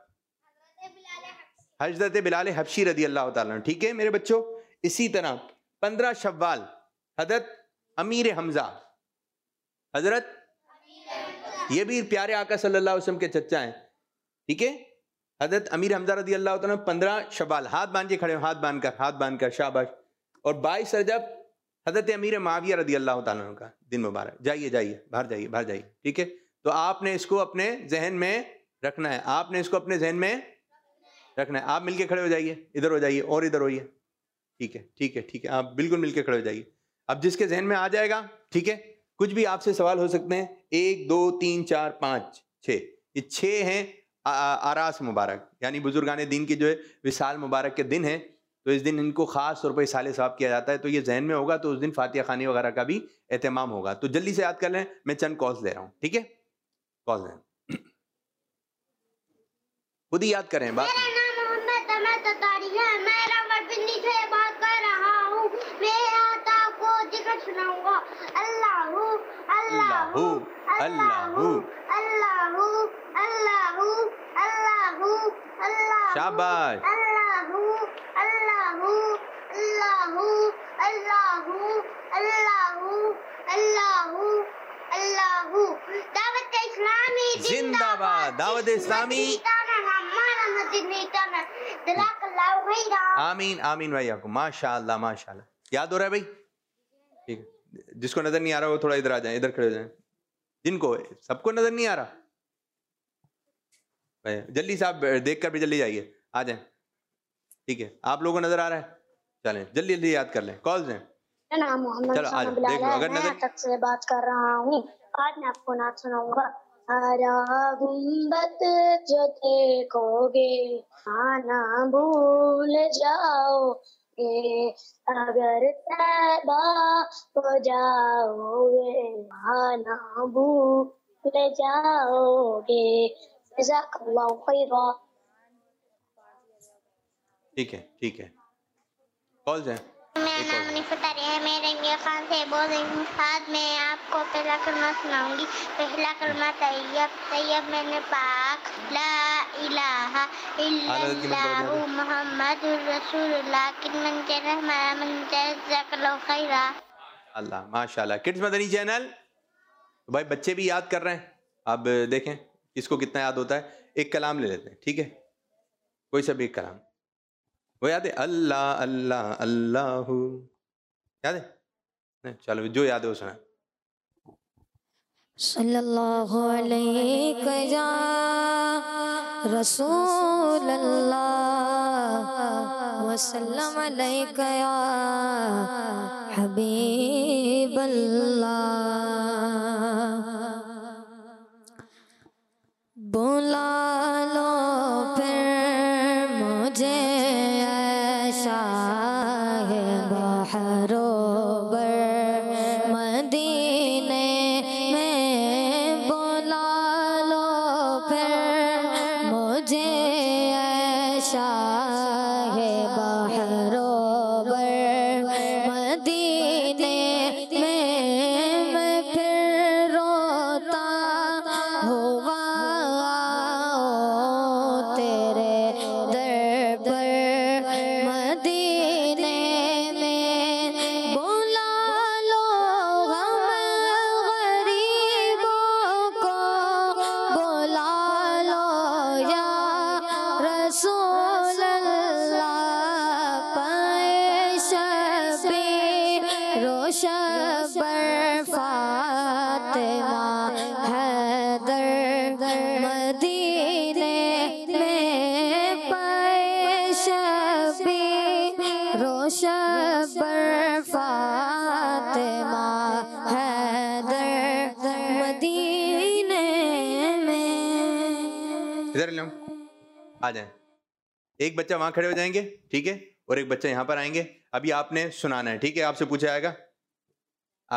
हजरत बिलाल हबशी रदी अल्लाह तआला, ठीक है मेरे बच्चों। इसी तरह पंद्रह शव्वाल हजरत अमीर हमजा, हजरत ये भी प्यारे आका सल्लल्लाहु अलैहि वसल्लम के चचा हैं, ठीक है। हजरत अमीर हमजा रदी अल्लाह तआला पंद्रह शव्वाल, हाथ बांध के खड़े, हाथ बांध कर हाथ बांध कर शाबाश। और बाईस रजब हजरत अमीर माविया रदी अल्लाह तआला का दिन मुबारक। जाइए जाइए बाहर जाइए बाहर जाइए, ठीक है। तो आपने इसको अपने जहन में रखना है, आपने इसको अपने जहन में रखना है। आप मिलके खड़े हो जाइए, इधर हो जाइए और इधर होइए, ठीक है ठीक है ठीक है, आप बिल्कुल मिलके खड़े हो जाइए। अब जिसके जहन में आ जाएगा, ठीक है। कुछ भी आपसे सवाल हो सकते हैं, एक दो तीन चार पाँच छः, ये छः हैं आरास मुबारक, यानी बुजुर्गान दीन की जो है विसाल मुबारक के दिन है। तो इस दिन इनको खास तौर पर साले सवाब किया जाता है। तो ये जहन में होगा तो उस दिन फातिहा खानी वगैरह का भी एहतमाम होगा। तो जल्दी से याद कर लें, मैं चंद कॉल्स ले रहा हूँ, ठीक है। कॉल लें, खुद ही याद करें बात। मेरा नाम मोहम्मद अहमद अतारी है, मैं रावलपिंडी से बात कर रहा हूँ। मैं आज आपको जिक्र सुनाऊंगा। अल्लाहू अल्लाहू अल्लाहू अल्लाहू अल्लाहू अल्लाहू अल्लाहू शाबाश। अल्लाहू अल्लाहू अल्लाहू अल्लाहू अल्लाहू अल्लाहू अल्लाहू। दावत इस्लामी जिंदाबाद, दावत इस्लामी। आमीन आमीन भाई आपको, माशाअल्लाह माशाअल्लाह। याद हो रहा है भाई, ठीक है। जिसको नजर नहीं आ रहा वो थोड़ा इधर आ जाए, इधर खड़े हो जाए। जिनको सबको नजर नहीं आ रहा भाई जल्दी से आप देख कर भी जल्दी जाइए, आ जाए, ठीक है। आप लोगों को नजर आ रहा है, चलें जल्दी जल्दी याद कर लें। कॉल्स हैं, मेरा नाम मोहम्मद चलो आ जाओ, देख लो अगर मैं नजर तक से बात कर रहा हूँ। आज मैं आपको नाच सुनाऊंगा। हरा गुम्बद जो देखोगे आना भूल जाओगे, अगर तैबा हो जाओगे आना भूल जाओगे। जज़ाकल्लाहु खैरा। ठीक है ठीक है। कॉल्स हैं। मेरा नाम निफतारी है, मैं रंगिया खान से बोल रही हूँ। आज मैं आपको पहला कलमा सुनाऊंगी। पहला कलमा तैयब तैयब मैंने पाक ला इलाहा इल्लल्लाहु मुहम्मदुर रसूलुल्लाह किन चैनल हमारा मंजर जज़ाकल्लाहु खैरा। अल्लाह माशाल्लाह। किड्स मदनी चैनल तो भाई बच्चे भी याद कर रहे हैं। अब देखें किसको कितना याद होता है। एक कलाम ले लेते हैं, ठीक है, कोई सा भी एक कलाम। वो याद है? अल्लाह अल्लाह अल्लाहू, याद है? नहीं चलो जो याद है वो सुना। सल्लल्लाहु अलैहि या रसूल अल्लाह वसल्लम अलैका या हबीब अल्लाह। बुला लो फिर मुझे शाह बहरो बर मदीने में, बुला लो फिर मुझे शाह बहरो बर मदीने में, मैं फिर रोता हुआ तेरे दर पर मदीने में। बुला लो हम गरीबों को, बुला लो या रसूल अल्लाह। पाए शबीर रोशबर फातिमा हैदर मदीने में, पाए शबीर रोशबर फातिमा हैदर मदीने में। इधर लो, आ जाए। एक बच्चा वहां खड़े हो जाएंगे, ठीक है, और एक बच्चा यहाँ पर आएंगे। अभी आपने सुनाना है, ठीक है, आपसे पूछा जाएगा। आ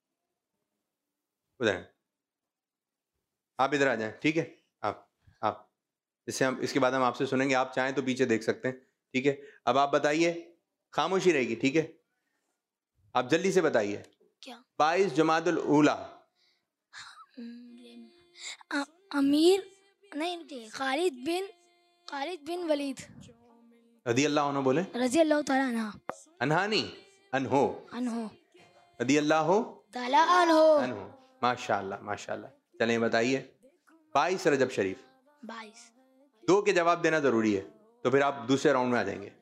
उधर आप इधर आ जाएं, ठीक है। आप आप इससे हम इसके बाद हम आपसे सुनेंगे। आप चाहें तो पीछे देख सकते हैं, ठीक है। अब आप बताइए, खामोशी रहेगी, ठीक है। आप जल्दी से बताइए। क्या? बाईस जमादुल ऊला। अ- अमीर नहीं, खालिद बिन खालिद बिन वलीद रदी अल्लाह अन्हु बोले। रजी अल्लाह ताला अन्हा अनहानी अनहो अन्हो रदी अल्लाह ताला अन्हो। अनहो। माशाअल्लाह माशाअल्लाह। चलें बताइए, बाईस रजब शरीफ। बाईस। दो के जवाब देना जरूरी है, तो फिर आप दूसरे राउंड में आ जाएंगे।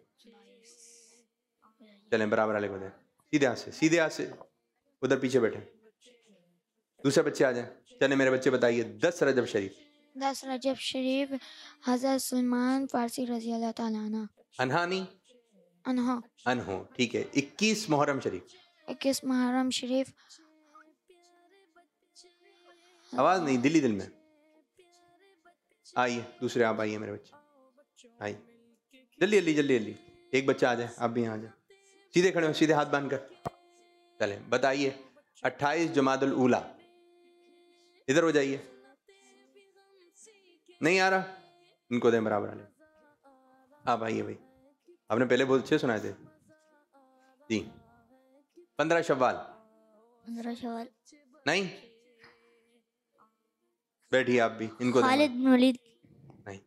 चलें बराबर वाले को दें, सीधे हाथ से, सीधे हाथ से। उधर पीछे बैठे दूसरे बच्चे आ जाएं। चलें मेरे बच्चे बताइए, दस रजब शरीफ। दस रजब शरीफ हज़रत सलमान फारसी रजी अल्लाह ताला अन्हु। अनहानी अन्हो अनहो, ठीक है। इक्कीस मुहर्रम शरीफ। इक्कीस मुहर्रम शरीफ। आवाज नहीं, दिल्ली दिल में आइए। दूसरे आप आइए मेरे बच्चे, आइए जल्दी जल्दी जल्दी जल्दी। एक बच्चा आ जाए, आप भी यहाँ आ जाए। सीधे खड़े हो, सीधे हाथ बांध कर। चलें बताइए, अट्ठाईस जमादुल ऊला। इधर हो जाइए। नहीं आ रहा, इनको दें बराबर वाले। आप आइए भाई, आपने पहले बहुत अच्छे सुनाए थे जी। पंद्रह शव्वाल। पंद्रह शव्वाल नहीं, बैठिए आप भी, इनको दें। खालिद बिन वलीद नहीं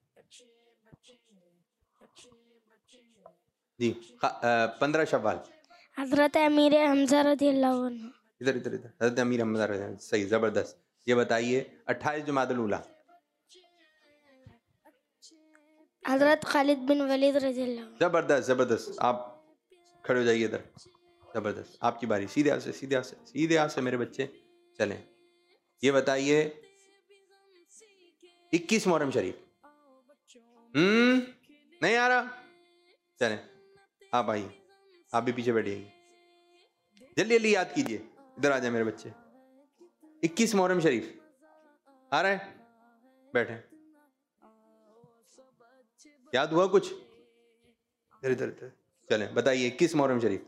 जी। पंद्रह शव्वाल। हजरत अमीर हमजा रजी अल्लाह अन्हु। इधर इधर इधर हजरत अमीर हमजा रजी अल्लाह। सही, जबरदस्त। ये बताइए, अट्ठाईस जमादुल ऊला। हजरत खालिद बिन वलीद रजी अल्लाह। जबरदस्त जबरदस्त। आप खड़े हो जाइए इधर। जबरदस्त, आपकी बारी। सीधे हाथ से, सीधे हाथ से, सीधे हाथ से मेरे बच्चे। चलें ये बताइए, इक्कीस मुहर्रम शरीफ। हम्म नहीं आ रहा। चलें आप आइए, आप भी पीछे बैठिए। जल्दी जल्दी याद कीजिए। इधर आ जाए मेरे बच्चे। इक्कीस मुहर्रम शरीफ आ रहा है, बैठे। याद हुआ कुछ? इधर इधर इधर। चलें बताइए, इक्कीस मुहर्रम शरीफ।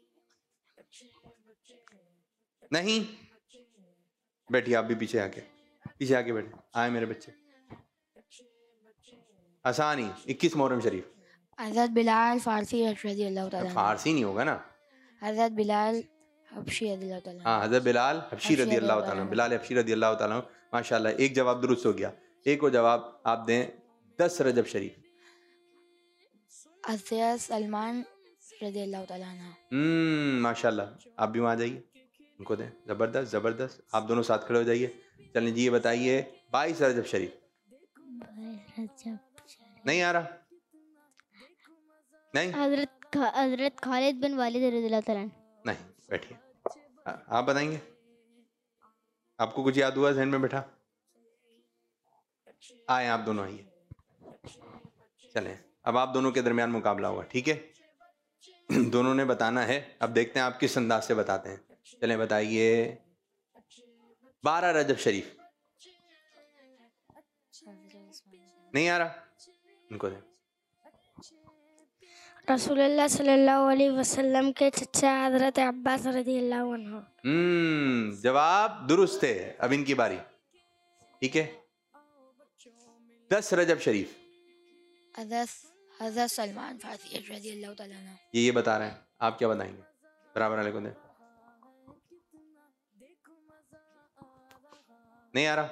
नहीं, बैठिए आप भी पीछे आके, पीछे आके बैठे। आए मेरे बच्चे। आसानी, इक्कीस मुहर्रम शरीफ। हजरत बिलाल फारसी रजी अल्लाह ताला। फारसी नहीं होगा ना। हजरत बिलाल हबशी रजी अल्लाह ताला। हाँ, हजरत बिलाल हबशी रदी अल्लाह ताला। बिलाल हबशी रदी अल्लाह ताला। माशाल्लाह, एक जवाब दुरुस्त हो गया। एक और जवाब आप दें, दस रजब शरीफ। हजरत सलमान रजी अल्लाह ताला अन्हु। हम्म माशाल्लाह, आप भी वहाँ जाइए, उनको दें। जबरदस्त जबरदस्त। आप दोनों साथ खड़े हो जाइए। चलिए जी, ये बताइए, बाईस रजब शरीफ। नहीं आ रहा। नहीं, हजरत हजरत खालिद बिन वालिद रज़ियल्लाहु ताला अन्हु। नहीं, बैठिए। आ- आप बताएंगे। आपको कुछ याद हुआ जहन में बैठा? आए आप दोनों आइए, चलें अब आप दोनों के दरमियान मुकाबला होगा, ठीक है? दोनों ने बताना है, अब देखते हैं आप किस अंदाज से बताते हैं। चलें बताइए, बारह रजब शरीफ। नहीं आ रहा? इनको दे। रसूलुल्लाह सल्लल्लाहु अलैहि वसल्लम के चचा हजरत अब्बास रज़ियल्लाहु अन्हु। हम्म जवाब दुरुस्त है। अब इनकी बारी, ठीक है? दस रजब शरीफ। हज़रत सलमान फारसी रज़ियल्लाहु ताला अन्हु। ये ये बता रहे हैं, आप क्या बताएंगे? बराबर वाले को दे। नहीं आ रहा?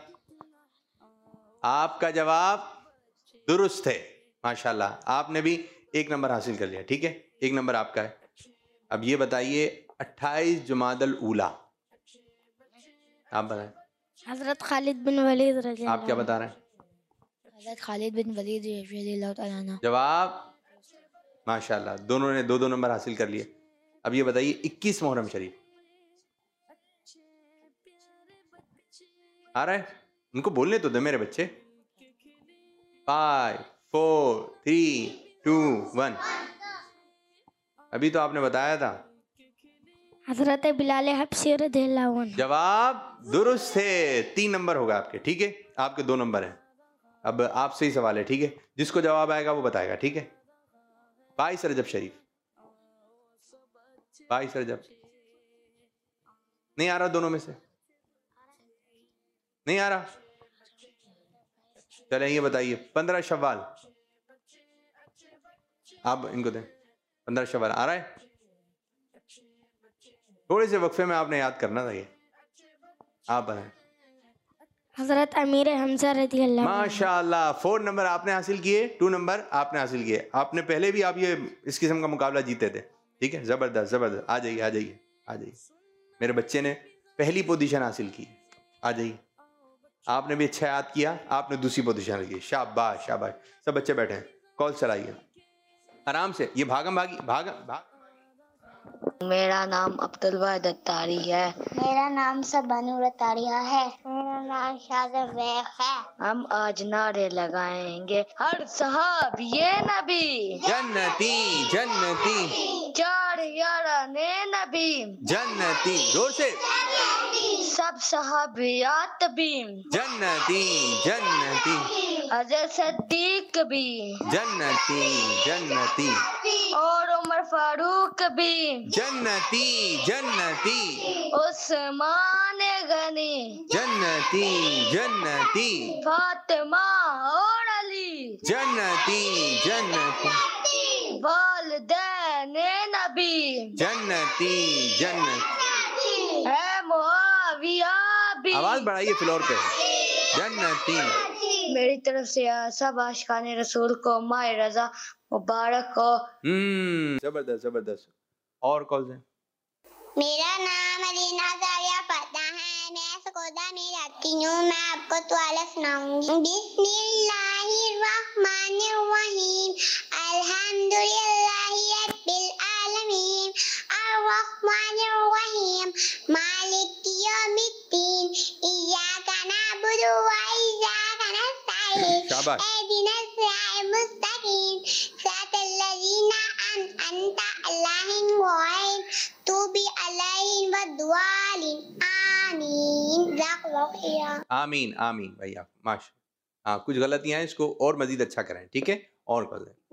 आपका जवाब दुरुस्त है, माशाल्लाह। आपने भी एक नंबर हासिल कर लिया, ठीक है? एक नंबर आपका है। अब ये बताइए, अट्ठाईस जुमादल ऊला, आप बताएं। हजरत खालिद बिन वलीद रज़ियल्लाहु। आप क्या बता रहे हैं? हज़रत खालिद बिन वलीद रज़ियल्लाहु ताला अन्हु। जवाब माशाल्लाह, दोनों ने दो दो नंबर हासिल कर लिए। अब ये बताइए, इक्कीस मुहर्रम शरीफ आ रहा है? उनको बोलने तो दे मेरे बच्चे। Five four three two one. अभी तो आपने बताया था। हजरत बिलाल हबशी रज़ियल्लाहु अन्हु। जवाब दुरुस्त है, तीन नंबर होगा आपके, ठीक है? आपके दो नंबर हैं। अब आपसे ही सवाल है, ठीक है? जिसको जवाब आएगा वो बताएगा, ठीक है? बाईस रजब शरीफ। बाईस रजब नहीं आ रहा? दोनों में से नहीं आ रहा? चले ये बताइए, पंद्रह शव्वाल। आप इनको दें। पंद्रह शव्वाल आ रहा है? थोड़े से वक्फे में आपने याद करना था ये। आप बताएं। हजरत अमीर हमजा रज़ियल्लाहु अन्हु। माशाल्लाह, फोर नंबर आपने हासिल किए, टू नंबर आपने हासिल किए। आपने पहले भी आप ये इस किस्म का मुकाबला जीते थे, ठीक है? जबरदस्त जबरदस्त। आ जाइए आ जाइए आ जाइए। मेरे बच्चे ने पहली पोजीशन हासिल की, आ जाइए। आपने भी अच्छा याद किया, आपने दूसरी पोजीशन की। शाबाश शाबाश। सब बच्चे बैठे हैं, कॉल चलाइए आराम से। ये भागम भागी भागम भाग। मेरा नाम अब्दुल वाहिद अत्तारी है। मेरा नाम सबनूर अतारिया है। मेरा नाम शादिर बेग है। हम आज नारे लगाएंगे, हर साहब ये नबी, जन्नती जन्नती चार याराने नबी, जन्नती। जोर से। सब सहाबियात भी, जन्नती जन्नती हज़रत सिद्दीक भी, जन्नती जन्नती और उमर फारूक भी, जन्नती जन्नती उस्मान गनी, जन्नती जन्नती फातिमा और अली, जन्नती जन्नती वालिदैन नबी, जन्नती जन्नती। है मुआविया भी। आवाज बढ़ाइए फ्लोर पे। जन्नती। मेरी तरफ से सब आशिकान रसूल को माह रज़ा मुबारक हो। हम्म जबरदस्त जबरदस्त। और कौन से? मेरा नाम अलीना जारिया फता है। मैं सकोदा में रहती हूँ। मैं आपको तुआला सुनाऊंगी। बिस्मिल्लाहिर्रहमानिर्रहीम। अल्हम्दुलिल्लाहि रब्बिल आलमीन। अर्रहमानिर्रहीम। मालिकी यौमिद्दीन। इय्याका नअबुदु व इय्याका नस्तईन। शाबाश। इहदिनस सिरातल मुस्तकीम। सिरातल लज़ीना अनअमता अलैहिम गैरिल मग़दूबि अलैहिम वद्दालिन। आमीन। आमीन आमीन भैया माशा। हाँ कुछ गलतियां हैं, इसको और मजीद अच्छा करें, ठीक है? और कर दें।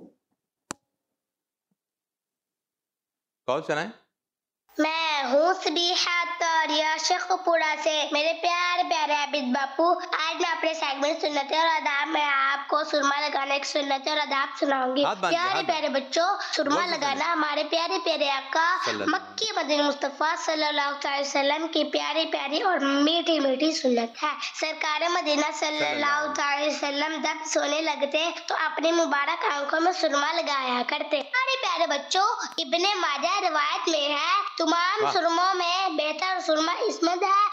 कौन सुनाए? मैं हूँ सबीहा तारिया शेखपुरा से। मेरे प्यारे प्यारे आबिद बापू, आज मैं अपने सेगमेंट सुन्नत और आदाब में आपको सुरमा लगाने की सुन्नत और आदाब सुनाऊंगी। प्यारे प्यारे बच्चों, सुरमा लगाना हमारे प्यारे प्यारे आका मक्की मदीना मुस्तफा सल्लल्लाहु अलैहि वसल्लम की प्यारी प्यारी और मीठी मीठी सुन्नत है। सरकार मदीना सल्लल्लाहु अलैहि वसल्लम जब सोने लगते तो अपनी मुबारक आंखों में सुरमा लगाया करते। प्यारे प्यारे बच्चों, इब्ने माजा रिवायत में है, तमाम सुरमों में बेहतर सुरमा इसमें है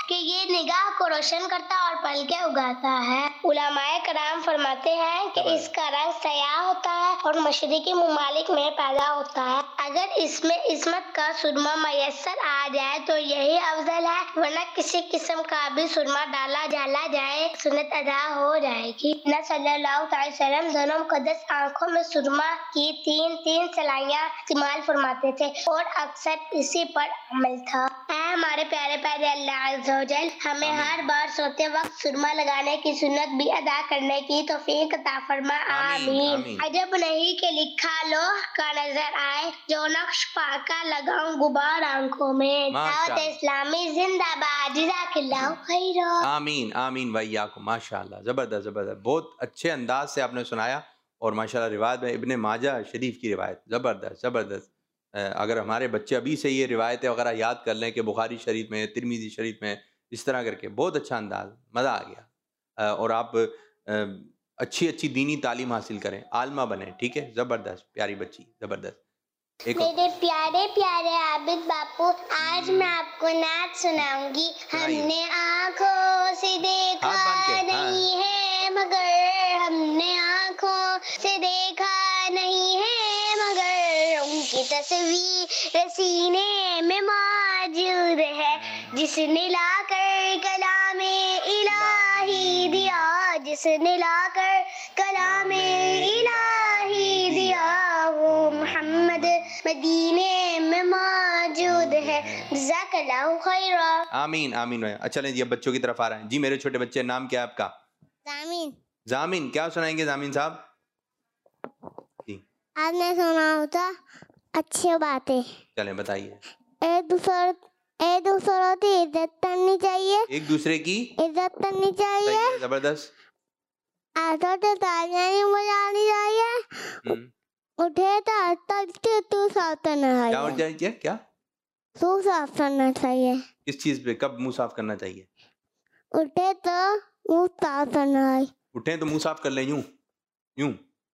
कि ये निगाह को रोशन करता और पलके उगाता है। उलमाए कराम फरमाते हैं कि इसका रंग सयाह होता है और मशरिकी मुमालिक में पैदा होता है। अगर इसमें इस्मत का सुरमा मयसर आ जाए तो यही अफजल है, वरना किसी किस्म का भी सुरमा डाला डाला जाए सुन्नत अदा हो जाएगी। नबी सल्लल्लाहु अलैहि वसल्लम दोनों मुकद्दस आंखों में सुरमा की तीन तीन सलाइयां इस्तेमाल फरमाते थे और अक्सर इसी पर अमल था। ऐ हमारे प्यारे प्यारे अल्लाह अज़्ज़ा वजल, हमें हर बार सोते वक्त सुरमा लगाने की सुन्नत भी अदा करने की तौफीक अता फरमा। आमीन। अजब नहीं कि लिखा लोह का नजर आए, जो नक्श पाका लगाऊं गुबार आंखों में। दावत इस्लामी जिंदाबाद, जज़ाकल्लाहु खैरा। आमीन आमीन वैयाकुम। माशाअल्लाह, जबरदस्त जबरदस्त, बहुत अच्छे अंदाज से आपने सुनाया। और माशाल्लाह रिवायत में इब्ने माजा शरीफ की रिवायत, ज़बरदस्त ज़बरदस्त। अगर हमारे बच्चे अभी से ये रिवायतें वगैरह याद कर लें कि बुखारी शरीफ में, तिरमिज़ी शरीफ में, इस तरह करके, बहुत अच्छा अंदाज, मज़ा आ गया। और आप अच्छी अच्छी दीनी तालीम हासिल करें, आलमा बने, ठीक है। ज़बरदस्त, प्यारी बच्ची, ज़बरदस्त। मेरे प्यारे प्यारे आबिद बापू, आज मैं आपको नात सुनाऊंगी। हमने आँखों से देखा नहीं है मगर, हमने आँखों से देखा नहीं है मगर, उनकी तस्वीर सीने में मौजूद है, जिसने लाकर कलामे इलाही दिया, जिसने लाकर कलामे इलाही दिया, वो मोहम्मद मदीने में मौजूद है। जज़ाकल्लाहु खैरा। आमीन आमीन। अच्छा चलें जी, अब बच्चों की तरफ आ रहे हैं जी। मेरे छोटे बच्चे, नाम क्या है आपका? जामिन। जामिन, क्या सुनाएंगे जामिन साहब? जी, आज मैं सुनाऊं था अच्छी बातें। चलें बताइए। एक दूसरे एक दूसरों की इज्जत करनी चाहिए, एक दूसरे की इज्जत करनी चाहिए। जबरदस्त। ऐसा तो तालियां नहीं बजानी चाहिए। उठे तो तब तू साफ करना चाहिए। क्या उठ जाए? क्या तू साफ करना चाहिए। किस चीज पे? कब मुंह साफ करना चाहिए? उठे तो मुंह साफ करना है। उठे तो मुंह साफ कर लें, यूं यूं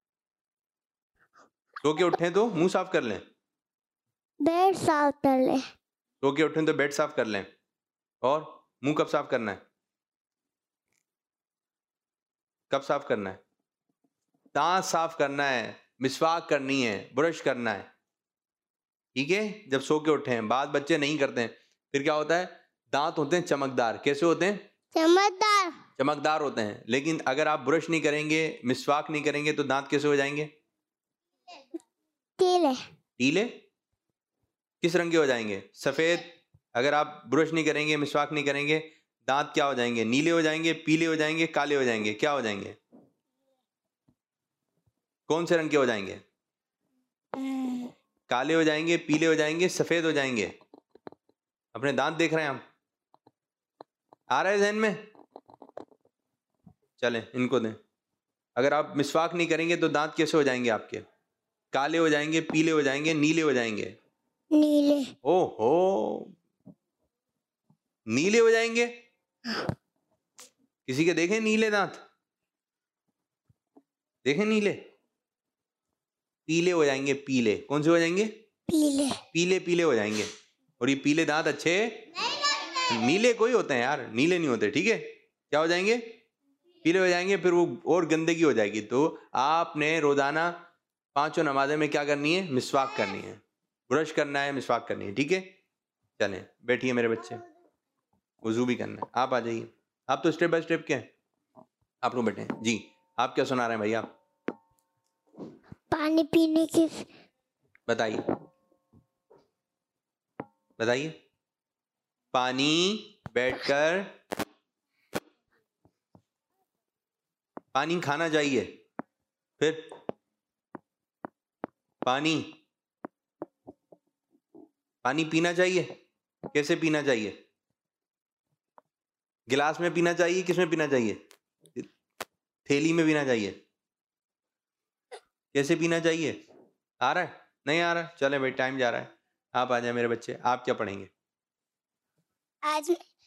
सो के उठे तो मुंह साफ कर लें, बेड साफ कर ले। सो के उठे तो बेड साफ कर लें। और मुंह कब साफ करना है? कब साफ करना है? दांत साफ करना है, मिसवाक करनी है, ब्रश करना है, ठीक है। जब सो के उठे हैं, बाद बच्चे नहीं करते हैं, फिर क्या होता है? दांत होते हैं चमकदार। कैसे होते हैं? चमकदार चमकदार होते हैं। लेकिन अगर आप ब्रश नहीं करेंगे, मिसवाक नहीं करेंगे, तो दांत कैसे हो जाएंगे? टीले। टीले? किस रंग के हो जाएंगे? सफेद। अगर आप ब्रश नहीं करेंगे, मिसवाक नहीं करेंगे, दांत क्या हो जाएंगे? नीले हो जाएंगे, पीले हो जाएंगे, काले हो जाएंगे। क्या हो जाएंगे? कौन से रंग के हो जाएंगे? काले हो जाएंगे, पीले हो जाएंगे, सफेद हो जाएंगे। अपने दांत देख रहे हैं हम? आ रहा है ज़हन में? चलें इनको दें। अगर आप मिसवाक नहीं करेंगे तो दांत कैसे हो जाएंगे आपके? काले हो जाएंगे, पीले हो जाएंगे, नीले हो जाएंगे। नीले। ओहो, नीले हो जाएंगे? किसी के देखें नीले दांत? देखें नीले? पीले हो जाएंगे, पीले। कौन से हो जाएंगे? पीले। पीले पीले हो जाएंगे। और ये पीले दांत अच्छे नीले कोई होते हैं यार, नीले नहीं होते, ठीक है। क्या हो जाएंगे? पीले हो जाएंगे। फिर वो और गंदगी हो जाएगी। तो आपने रोजाना पांचों नमाजें में क्या करनी है? मिसवाक करनी है, ब्रश करना है, मिसवाक करनी है, ठीक है। चलें बैठिए मेरे बच्चे, वजू भी करना है। आप आ जाइए। आप तो स्टेप बाय स्टेप के हैं, आप लोग बैठे जी। आप क्या सुना रहे हैं भैया? पानी पीने की। बताइए बताइए। पानी बैठकर, पानी खाना चाहिए। फिर पानी पानी पीना चाहिए। कैसे पीना चाहिए? गिलास में पीना चाहिए? किसमें पीना चाहिए? थैली में पीना चाहिए। कैसे पीना चाहिए? आ रहा है? नहीं आ रहा? चले भाई, टाइम जा रहा है। आप आ जाए मेरे बच्चे। आप क्या पढ़ेंगे आज?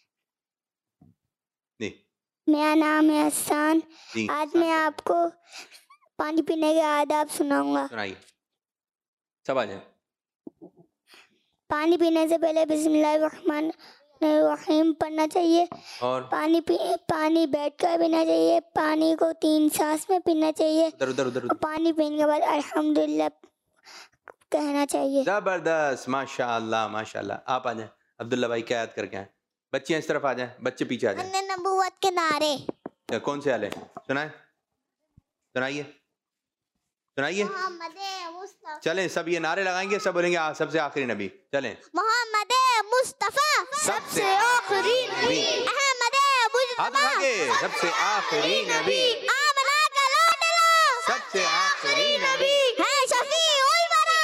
जी, मेरा नाम है हसन। आज मैं आपको पानी पीने के आदाब सुनाऊंगा। सुनाइए, सब आ जाए। पानी पीने से पहले बिस्मिल्लाहिर्रहमान रहीम पढ़ना चाहिए। और पानी पी पानी बैठकर पीना चाहिए। पानी को तीन सांस में पीना चाहिए। उधर उधर उधर और पानी पीने के बाद अल्हम्दुलिल्लाह कहना चाहिए। जबरदस्त, माशाअल्लाह माशाअल्लाह। आप आ जाएं, अब्दुल्ला भाई क्या याद करके आए। बच्चियां इस तरफ आ जाएं, बच्चे पीछे आ जाएं। अन्य नबूवत के नारे। या कौन से वाले सुनाए, सुनाइए सुनाइए। मोहम्मद मुस्तफा। चलें सब ये नारे लगाएंगे, सब बोलेंगे आ, सबसे आखिरी नबी। चलें। मोहम्मद मुस्तफा सबसे आखिरी नबी। अहमद हाथ उठा के, सबसे आखिरी नबी। आमना का लाडला सबसे आखिरी नबी। है शफीउल वरा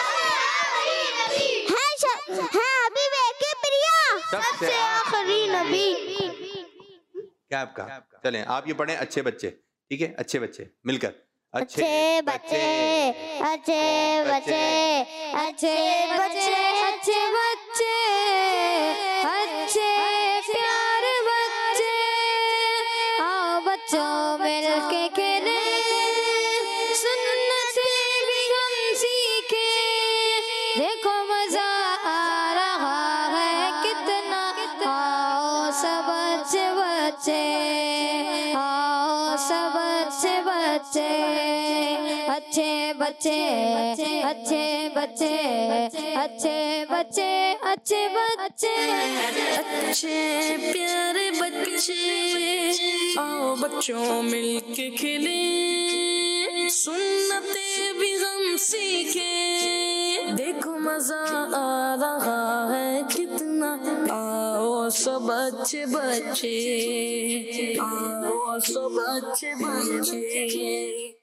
है श- है हबीबे की प्रिया सबसे आखिरी नबी। क्या आपका? चलें आप ये पढ़ें, अच्छे बच्चे। ठीक है, अच्छे बच्चे मिलकर। अच्छे बच्चे अच्छे बच्चे अच्छे बच्चे अच्छे बच्चे अच्छे प्यारे बच्चे, आओ बच्चों मिल के खेले, सुन्नत भी हम सीखे, देखो मजा आ रहा है कितना, आओ सब अच्छे बच्चे, आओ सब अच्छे बच्चे, अच्छे बच्चे अच्छे बच्चे अच्छे बच्चे अच्छे बच्चे अच्छे प्यारे बच्चे, आओ बच्चों मिलके खेले, सुन्नतें भी हम सीखे, देखो मजा आ रहा है कितना, आओ सब अच्छे बच्चे, आओ सब अच्छे बच्चे।